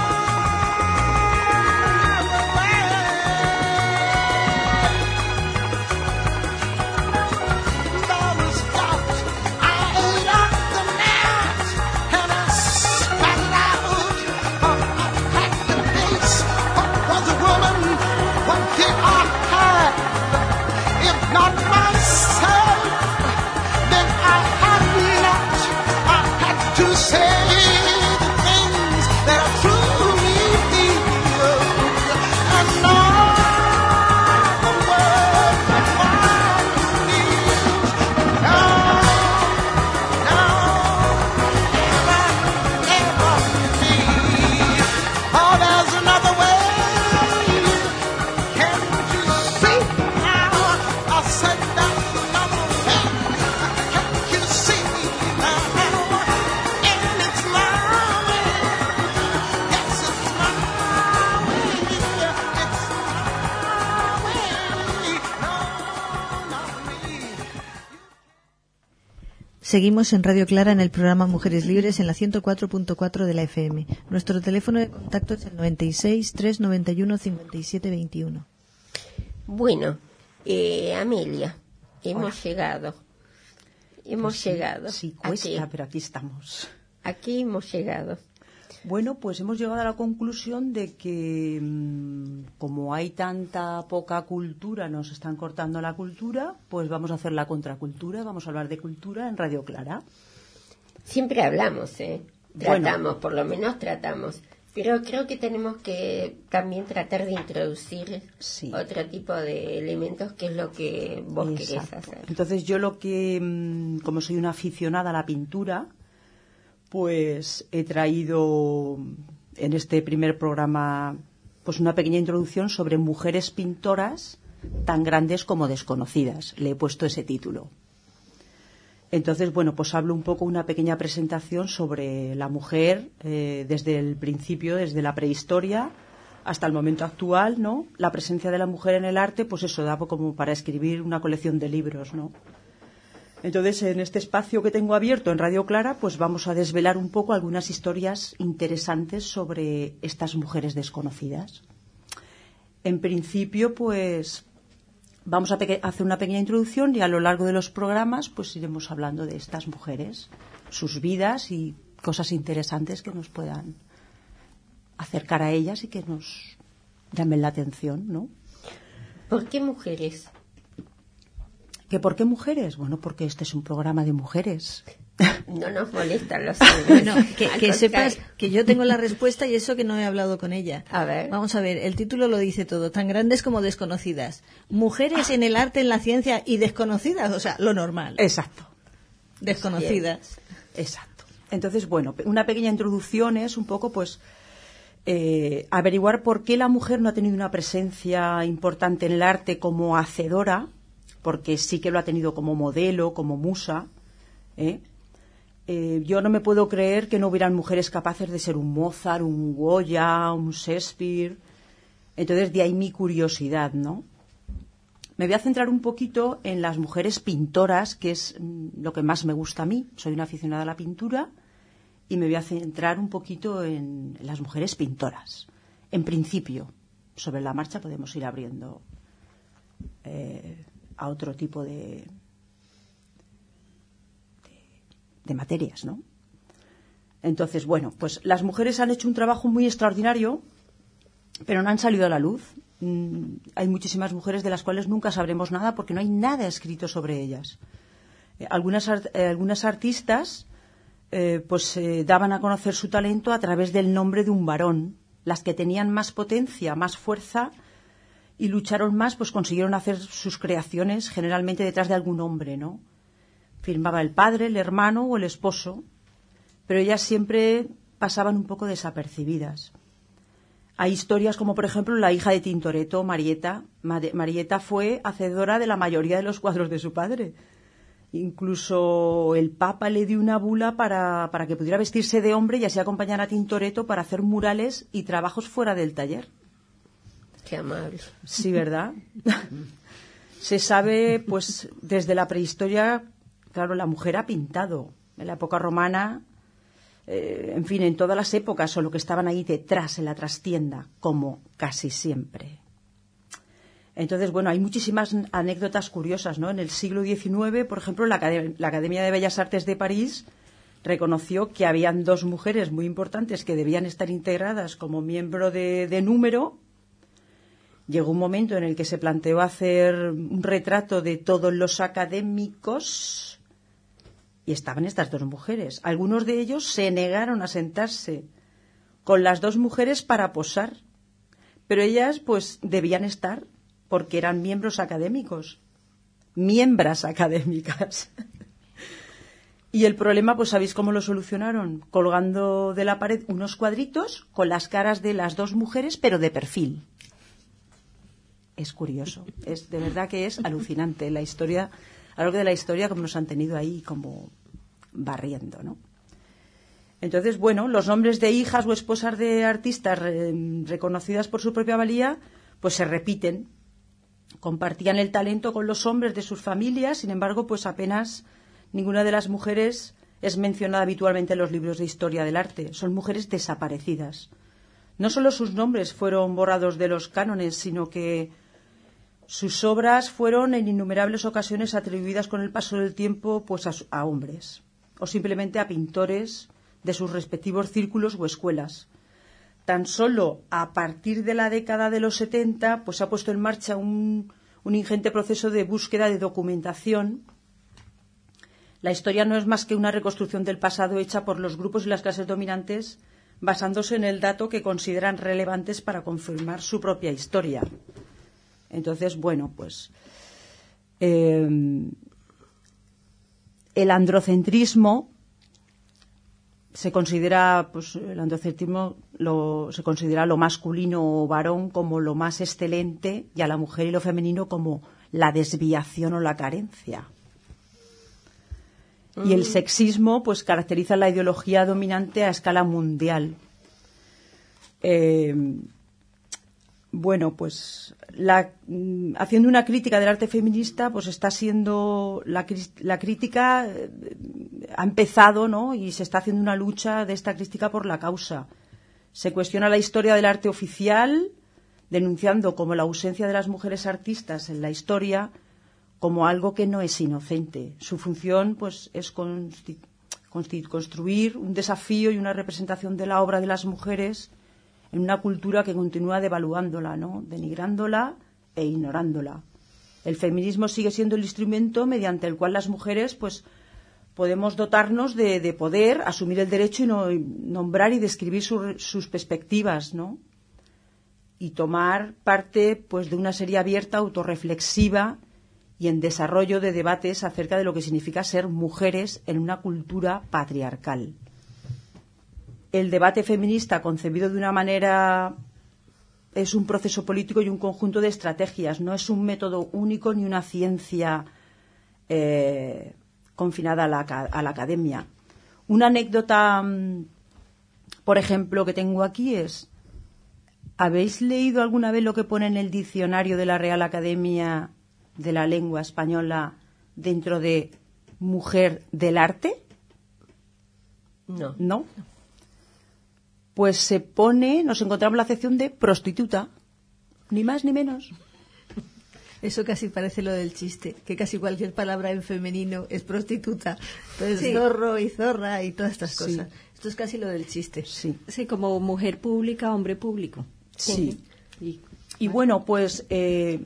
Seguimos en Radio Clara en el programa Mujeres Libres en la ciento cuatro punto cuatro de la F M. Nuestro teléfono de contacto es el noventa y seis, trescientos noventa y uno, cincuenta y siete veintiuno. Bueno, eh, Amelia, hemos Hola. llegado. Hemos Pues sí, llegado. Sí, cuesta, Aquí. pero aquí estamos. Aquí hemos llegado. Bueno, pues hemos llegado a la conclusión de que mmm, como hay tanta poca cultura, nos están cortando la cultura, pues vamos a hacer la contracultura, vamos a hablar de cultura en Radio Clara. Siempre hablamos, ¿eh? Tratamos, Bueno. por lo menos tratamos. Pero creo que tenemos que también tratar de introducir Sí. otro tipo de elementos, que es lo que vos querés Exacto. hacer. Entonces yo lo que, mmm, como soy una aficionada a la pintura, pues he traído en este primer programa pues una pequeña introducción sobre mujeres pintoras tan grandes como desconocidas. Le he puesto ese título. Entonces, bueno, pues hablo un poco, una pequeña presentación sobre la mujer eh, desde el principio, desde la prehistoria hasta el momento actual, ¿no? La presencia de la mujer en el arte, pues eso da como para escribir una colección de libros, ¿no? Entonces, en este espacio que tengo abierto en Radio Clara, pues vamos a desvelar un poco algunas historias interesantes sobre estas mujeres desconocidas. En principio, pues vamos a peque- hacer una pequeña introducción y a lo largo de los programas pues iremos hablando de estas mujeres, sus vidas y cosas interesantes que nos puedan acercar a ellas y que nos llamen la atención, ¿no? ¿Por qué mujeres? ¿Que por qué mujeres? Bueno, porque este es un programa de mujeres. No nos molestan los hombres. No, que, que sepas que yo tengo la respuesta y eso que no he hablado con ella. A ver. Vamos a ver, el título lo dice todo, tan grandes como desconocidas. Mujeres en el arte, en la ciencia y desconocidas, o sea, lo normal. Exacto. Desconocidas. Bien. Exacto. Entonces, bueno, una pequeña introducción es un poco, pues, eh, averiguar por qué la mujer no ha tenido una presencia importante en el arte como hacedora, porque sí que lo ha tenido como modelo, como musa, ¿eh? Eh, yo no me puedo creer que no hubieran mujeres capaces de ser un Mozart, un Goya, un Shakespeare. Entonces, de ahí mi curiosidad, ¿no? Me voy a centrar un poquito en las mujeres pintoras, que es mm, lo que más me gusta a mí. Soy una aficionada a la pintura y me voy a centrar un poquito en las mujeres pintoras. En principio, sobre la marcha podemos ir abriendo eh, a otro tipo de... de materias, ¿no? Entonces, bueno, pues las mujeres han hecho un trabajo muy extraordinario, pero no han salido a la luz. Mm, hay muchísimas mujeres de las cuales nunca sabremos nada porque no hay nada escrito sobre ellas. Eh, algunas, art- eh, algunas artistas eh, pues eh, daban a conocer su talento a través del nombre de un varón. Las que tenían más potencia, más fuerza y lucharon más, pues consiguieron hacer sus creaciones generalmente detrás de algún hombre, ¿no? Firmaba el padre, el hermano o el esposo, pero ellas siempre pasaban un poco desapercibidas. Hay historias como, por ejemplo, la hija de Tintoretto, Marietta. Marietta fue hacedora de la mayoría de los cuadros de su padre. Incluso el Papa le dio una bula para, para que pudiera vestirse de hombre y así acompañar a Tintoretto para hacer murales y trabajos fuera del taller. Qué amable. Sí, ¿verdad? Se sabe, pues, desde la prehistoria... Claro, la mujer ha pintado en la época romana, eh, en fin, en todas las épocas, solo que estaban ahí detrás, en la trastienda, como casi siempre. Entonces, bueno, hay muchísimas anécdotas curiosas, ¿no? En el siglo diecinueve, por ejemplo, la, Acad- la Academia de Bellas Artes de París reconoció que habían dos mujeres muy importantes que debían estar integradas como miembro de, de número. Llegó un momento en el que se planteó hacer un retrato de todos los académicos y estaban estas dos mujeres. Algunos de ellos se negaron a sentarse con las dos mujeres para posar, pero ellas pues debían estar porque eran miembros académicos, miembras académicas. Y el problema, pues ¿sabéis cómo lo solucionaron? Colgando de la pared unos cuadritos con las caras de las dos mujeres, pero de perfil. Es curioso, es de verdad que es alucinante la historia, a lo largo de la historia como nos han tenido ahí como barriendo, ¿no? Entonces, bueno, los nombres de hijas o esposas de artistas eh, reconocidas por su propia valía, pues se repiten. Compartían el talento con los hombres de sus familias, sin embargo, pues apenas ninguna de las mujeres es mencionada habitualmente en los libros de historia del arte. Son mujeres desaparecidas. No solo sus nombres fueron borrados de los cánones, sino que sus obras fueron en innumerables ocasiones atribuidas con el paso del tiempo pues a, a hombres o simplemente a pintores de sus respectivos círculos o escuelas. Tan solo a partir de la década de los setenta pues se ha puesto en marcha un, un ingente proceso de búsqueda de documentación. La historia no es más que una reconstrucción del pasado hecha por los grupos y las clases dominantes basándose en el dato que consideran relevantes para confirmar su propia historia. Entonces, bueno, pues eh, el androcentrismo se considera, pues el androcentrismo lo, se considera lo masculino o varón como lo más excelente y a la mujer y lo femenino como la desviación o la carencia. Y el sexismo pues caracteriza la ideología dominante a escala mundial. Eh, bueno, pues la, haciendo una crítica del arte feminista, pues está siendo la, la crítica eh, ha empezado, ¿no? Y se está haciendo una lucha de esta crítica por la causa. Se cuestiona la historia del arte oficial denunciando como la ausencia de las mujeres artistas en la historia como algo que no es inocente. Su función pues es consti- consti- construir un desafío y una representación de la obra de las mujeres en una cultura que continúa devaluándola, ¿no? Denigrándola e ignorándola. El feminismo sigue siendo el instrumento mediante el cual las mujeres pues podemos dotarnos de, de poder, asumir el derecho y, no, y nombrar y describir su, sus perspectivas, ¿no? Y tomar parte pues de una serie abierta, autorreflexiva y en desarrollo de debates acerca de lo que significa ser mujeres en una cultura patriarcal. El debate feminista, concebido de una manera, es un proceso político y un conjunto de estrategias, no es un método único ni una ciencia eh, confinada a la, a la academia. Una anécdota, por ejemplo, que tengo aquí es: ¿habéis leído alguna vez lo que pone en el diccionario de la Real Academia de la Lengua Española dentro de mujer del arte? No. ¿No? Pues se pone, nos encontramos en la sección de prostituta, ni más ni menos. Eso casi parece lo del chiste, que casi cualquier palabra en femenino es prostituta. Entonces, Sí. zorro y zorra y todas estas Sí. cosas. Esto es casi lo del chiste. Sí. Sí, como mujer pública, hombre público. Sí. Y, Y bueno, pues eh,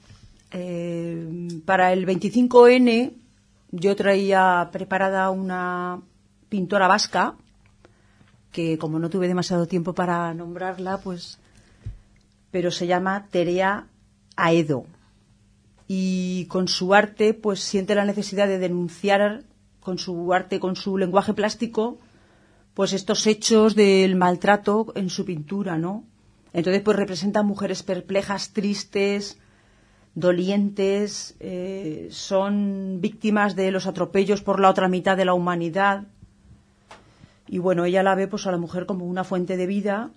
eh, para el veinticinco ene yo traía preparada una pintora vasca que, como no tuve demasiado tiempo para nombrarla, pues, pero se llama Terea Aedo. Y con su arte pues siente la necesidad de denunciar con su arte, con su lenguaje plástico, pues estos hechos del maltrato en su pintura, ¿no? Entonces pues representa mujeres perplejas, tristes, dolientes, eh, son víctimas de los atropellos por la otra mitad de la humanidad. Y bueno, ella la ve pues a la mujer como una fuente de vida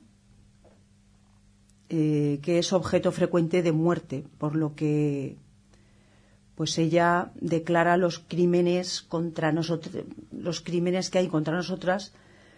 eh, que es objeto frecuente de muerte, por lo que pues ella declara los crímenes contra nosotros, los crímenes que hay contra nosotras,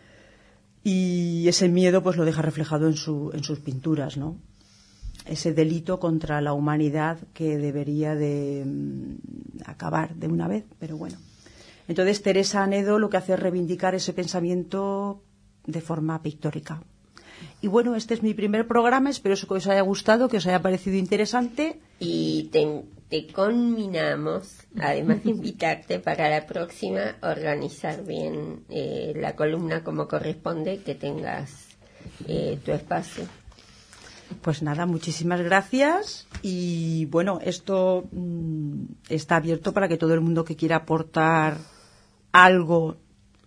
y ese miedo pues lo deja reflejado en su en sus pinturas, ¿no? Ese delito contra la humanidad que debería de mm, acabar de una vez, pero bueno. Entonces Teresa Anedo lo que hace es reivindicar ese pensamiento de forma pictórica. Y bueno, este es mi primer programa, espero que os haya gustado, que os haya parecido interesante. Y te, te conminamos, además de invitarte para la próxima, organizar bien eh, la columna como corresponde, que tengas eh, tu espacio. Pues nada, muchísimas gracias. Y bueno, esto mmm, está abierto para que todo el mundo que quiera aportar algo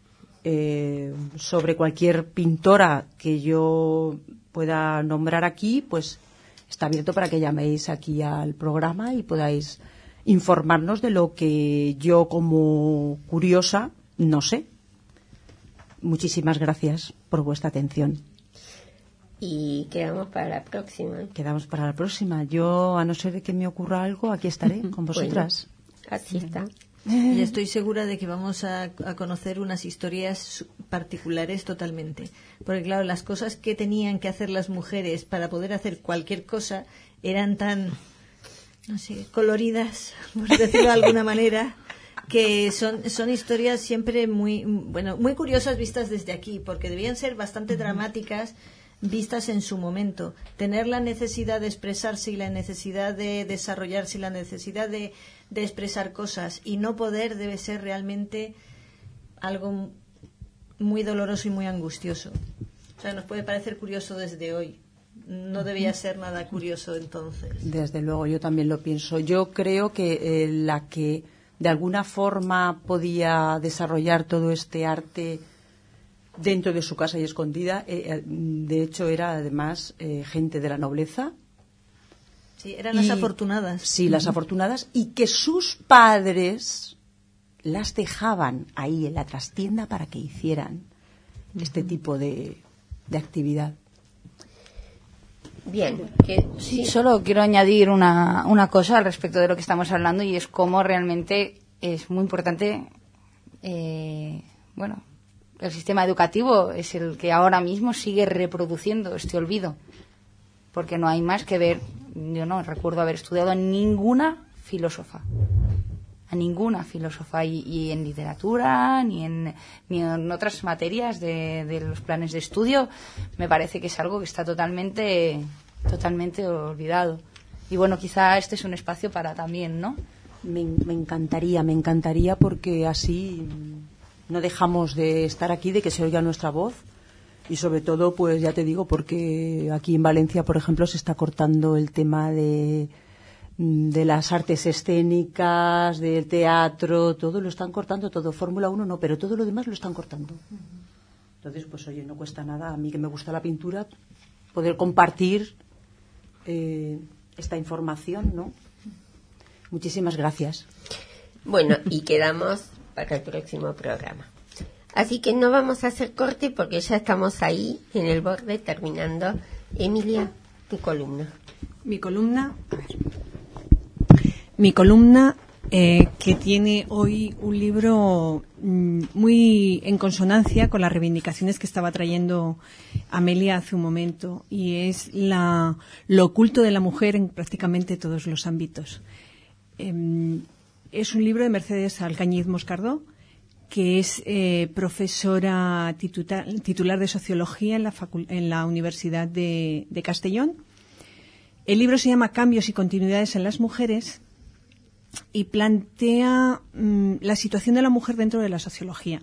eh, sobre cualquier pintora que yo pueda nombrar aquí, pues está abierto para que llaméis aquí al programa y podáis informarnos de lo que yo, como curiosa, no sé. Muchísimas gracias por vuestra atención. Y quedamos para la próxima. Quedamos para la próxima. Yo, a no ser de que me ocurra algo, aquí estaré con vosotras. Bueno, así está. Y estoy segura de que vamos a, a conocer unas historias particulares totalmente. Porque claro, las cosas que tenían que hacer las mujeres para poder hacer cualquier cosa eran tan, no sé, coloridas, por decirlo de alguna manera, que son, son historias siempre muy, bueno, muy curiosas vistas desde aquí, porque debían ser bastante dramáticas vistas en su momento. Tener la necesidad de expresarse y la necesidad de desarrollarse y la necesidad de, de expresar cosas y no poder debe ser realmente algo muy doloroso y muy angustioso. O sea, nos puede parecer curioso desde hoy. No debía ser nada curioso entonces. Desde luego, yo también lo pienso. Yo creo que eh, la que de alguna forma podía desarrollar todo este arte dentro de su casa y escondida, eh, de hecho era además eh, gente de la nobleza. Sí, eran y, las afortunadas. Sí, las afortunadas, y que sus padres las dejaban ahí en la trastienda para que hicieran uh-huh. este tipo de, de actividad. Bien, que, sí, solo quiero añadir una, una cosa al respecto de lo que estamos hablando, y es cómo realmente es muy importante, eh, bueno, el sistema educativo es el que ahora mismo sigue reproduciendo este olvido. porque no hay más que ver. Yo no recuerdo haber estudiado a ninguna filósofa, a ninguna filósofa, y, y en literatura, ni en, ni en otras materias de, de los planes de estudio. Me parece que es algo que está totalmente, totalmente olvidado. Y bueno, quizá este es un espacio para también, ¿no? Me, me encantaría, me encantaría, porque así no dejamos de estar aquí, de que se oiga nuestra voz. Y sobre todo, pues ya te digo, porque aquí en Valencia, por ejemplo, se está cortando el tema de, de las artes escénicas, del teatro, todo lo están cortando, todo. Fórmula uno no, pero todo lo demás lo están cortando. Entonces, pues oye, no cuesta nada, a mí que me gusta la pintura, poder compartir eh, esta información, ¿no? Muchísimas gracias. Bueno, y quedamos para el próximo programa. Así que no vamos a hacer corte porque ya estamos ahí en el borde terminando. Emilia, tu columna. Mi columna, a ver. Mi columna eh, que tiene hoy un libro mm, muy en consonancia con las reivindicaciones que estaba trayendo Amelia hace un momento, y es la, lo oculto de la mujer en prácticamente todos los ámbitos. Eh, es un libro de Mercedes Alcañiz Moscardó, que es eh, profesora titular, titular de Sociología en la, facul- en la Universidad de, de Castellón. El libro se llama Cambios y continuidades en las mujeres y plantea mmm, la situación de la mujer dentro de la sociología.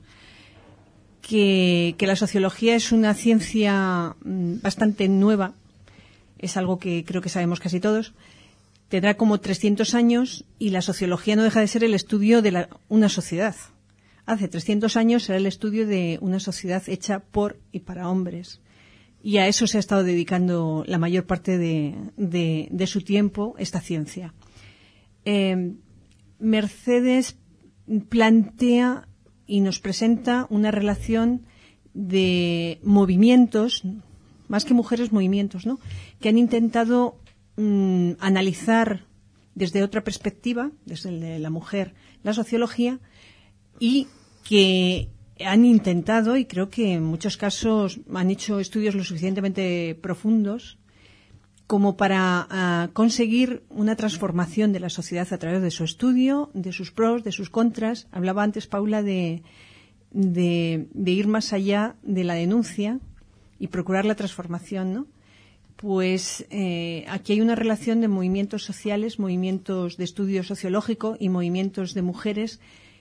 Que, que la sociología es una ciencia mmm, bastante nueva, es algo que creo que sabemos casi todos. Tendrá como trescientos años y la sociología no deja de ser el estudio de la, una sociedad. Hace trescientos años era el estudio de una sociedad hecha por y para hombres. Y a eso se ha estado dedicando la mayor parte de, de, de su tiempo esta ciencia. Eh, Mercedes plantea y nos presenta una relación de movimientos, más que mujeres, movimientos, ¿no?, que han intentado mmm, analizar desde otra perspectiva, desde el de la mujer, la sociología, y que han intentado, y creo que en muchos casos han hecho estudios lo suficientemente profundos como para uh, conseguir una transformación de la sociedad a través de su estudio, de sus pros, de sus contras. Hablaba antes Paula de, de, de ir más allá de la denuncia y procurar la transformación, ¿no? Pues eh, aquí hay una relación de movimientos sociales, movimientos de estudio sociológico y movimientos de mujeres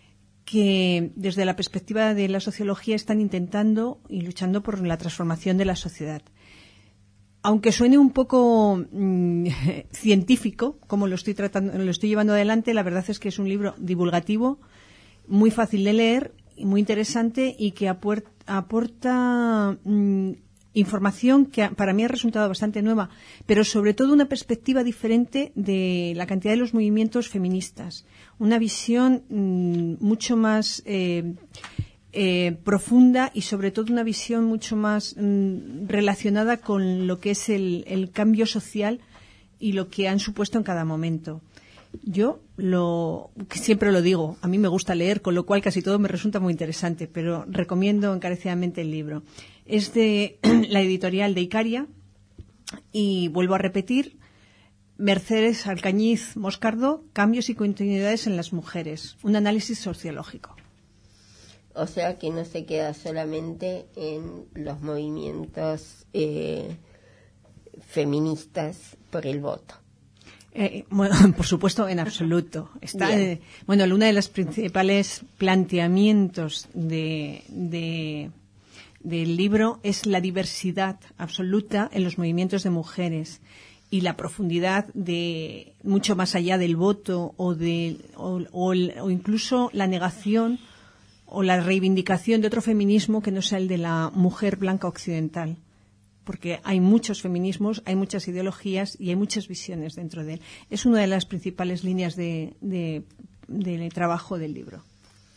que desde la perspectiva de la sociología están intentando y luchando por la transformación de la sociedad. Aunque suene un poco mmm, científico, como lo estoy tratando, lo estoy llevando adelante, la verdad es que es un libro divulgativo, muy fácil de leer, muy interesante y que apuer- aporta mmm, información que para mí ha resultado bastante nueva, pero sobre todo una perspectiva diferente de la cantidad de los movimientos feministas. Una visión mmm, mucho más eh, eh, profunda y sobre todo una visión mucho más mmm, relacionada con lo que es el, el cambio social y lo que han supuesto en cada momento. Yo lo siempre lo digo, a mí me gusta leer, con lo cual casi todo me resulta muy interesante, pero recomiendo encarecidamente el libro. Es de la editorial de Icaria y vuelvo a repetir, Mercedes Alcañiz Moscardó, Cambios y continuidades en las mujeres, un análisis sociológico. O sea que no se queda solamente en los movimientos eh, feministas por el voto. Eh, bueno, por supuesto, en absoluto. Está, eh, bueno, uno de los principales planteamientos de, de, del libro es la diversidad absoluta en los movimientos de mujeres y la profundidad de mucho más allá del voto o, de, o, o, el, o incluso la negación o la reivindicación de otro feminismo que no sea el de la mujer blanca occidental. Porque hay muchos feminismos, hay muchas ideologías y hay muchas visiones dentro de él. Es una de las principales líneas de, de, de trabajo del libro.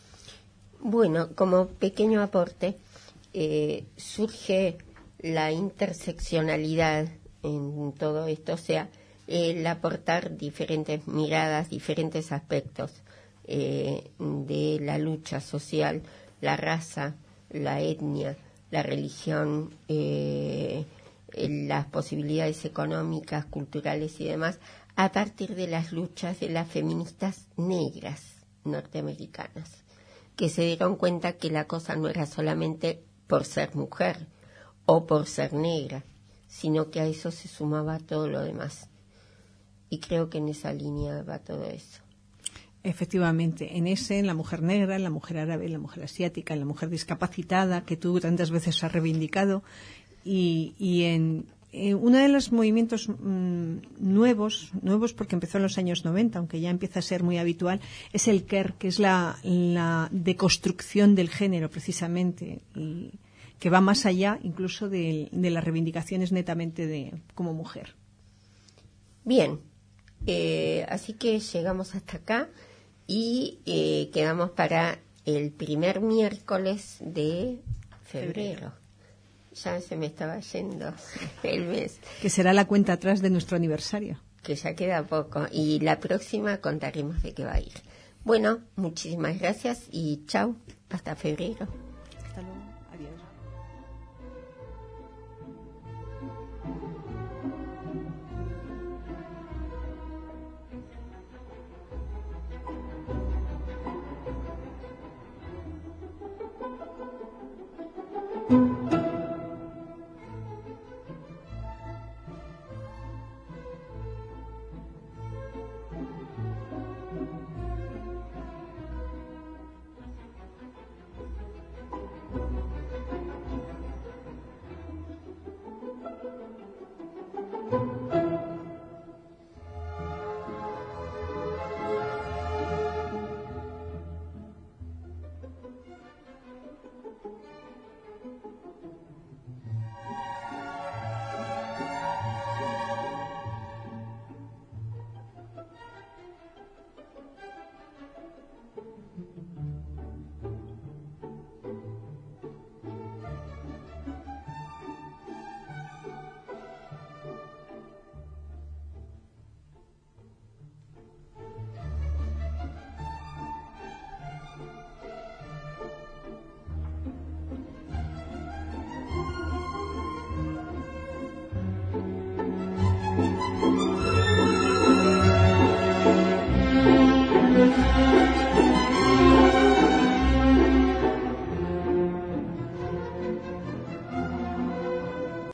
Bueno, como pequeño aporte, eh, surge la interseccionalidad en todo esto, o sea, el aportar diferentes miradas, diferentes aspectos eh, de la lucha social, la raza, la etnia, la religión, eh, eh, las posibilidades económicas, culturales y demás, a partir de las luchas de las feministas negras norteamericanas, que se dieron cuenta que la cosa no era solamente por ser mujer o por ser negra, sino que a eso se sumaba todo lo demás. Y creo que en esa línea va todo eso. Efectivamente, en ese, en la mujer negra, en la mujer árabe, en la mujer asiática, en la mujer discapacitada, que tú tantas veces has reivindicado, y, y en, en uno de los movimientos mmm, nuevos, nuevos porque empezó en los años noventa, aunque ya empieza a ser muy habitual, es el queer, que es la, la deconstrucción del género, precisamente, y que va más allá incluso de, de las reivindicaciones netamente de como mujer. Bien, eh, así que llegamos hasta acá y eh, quedamos para el primer miércoles de febrero. Ya se me estaba yendo el mes. Que será la cuenta atrás de nuestro aniversario. Que ya queda poco. Y la próxima contaremos de qué va a ir. Bueno, muchísimas gracias y chau. Hasta febrero.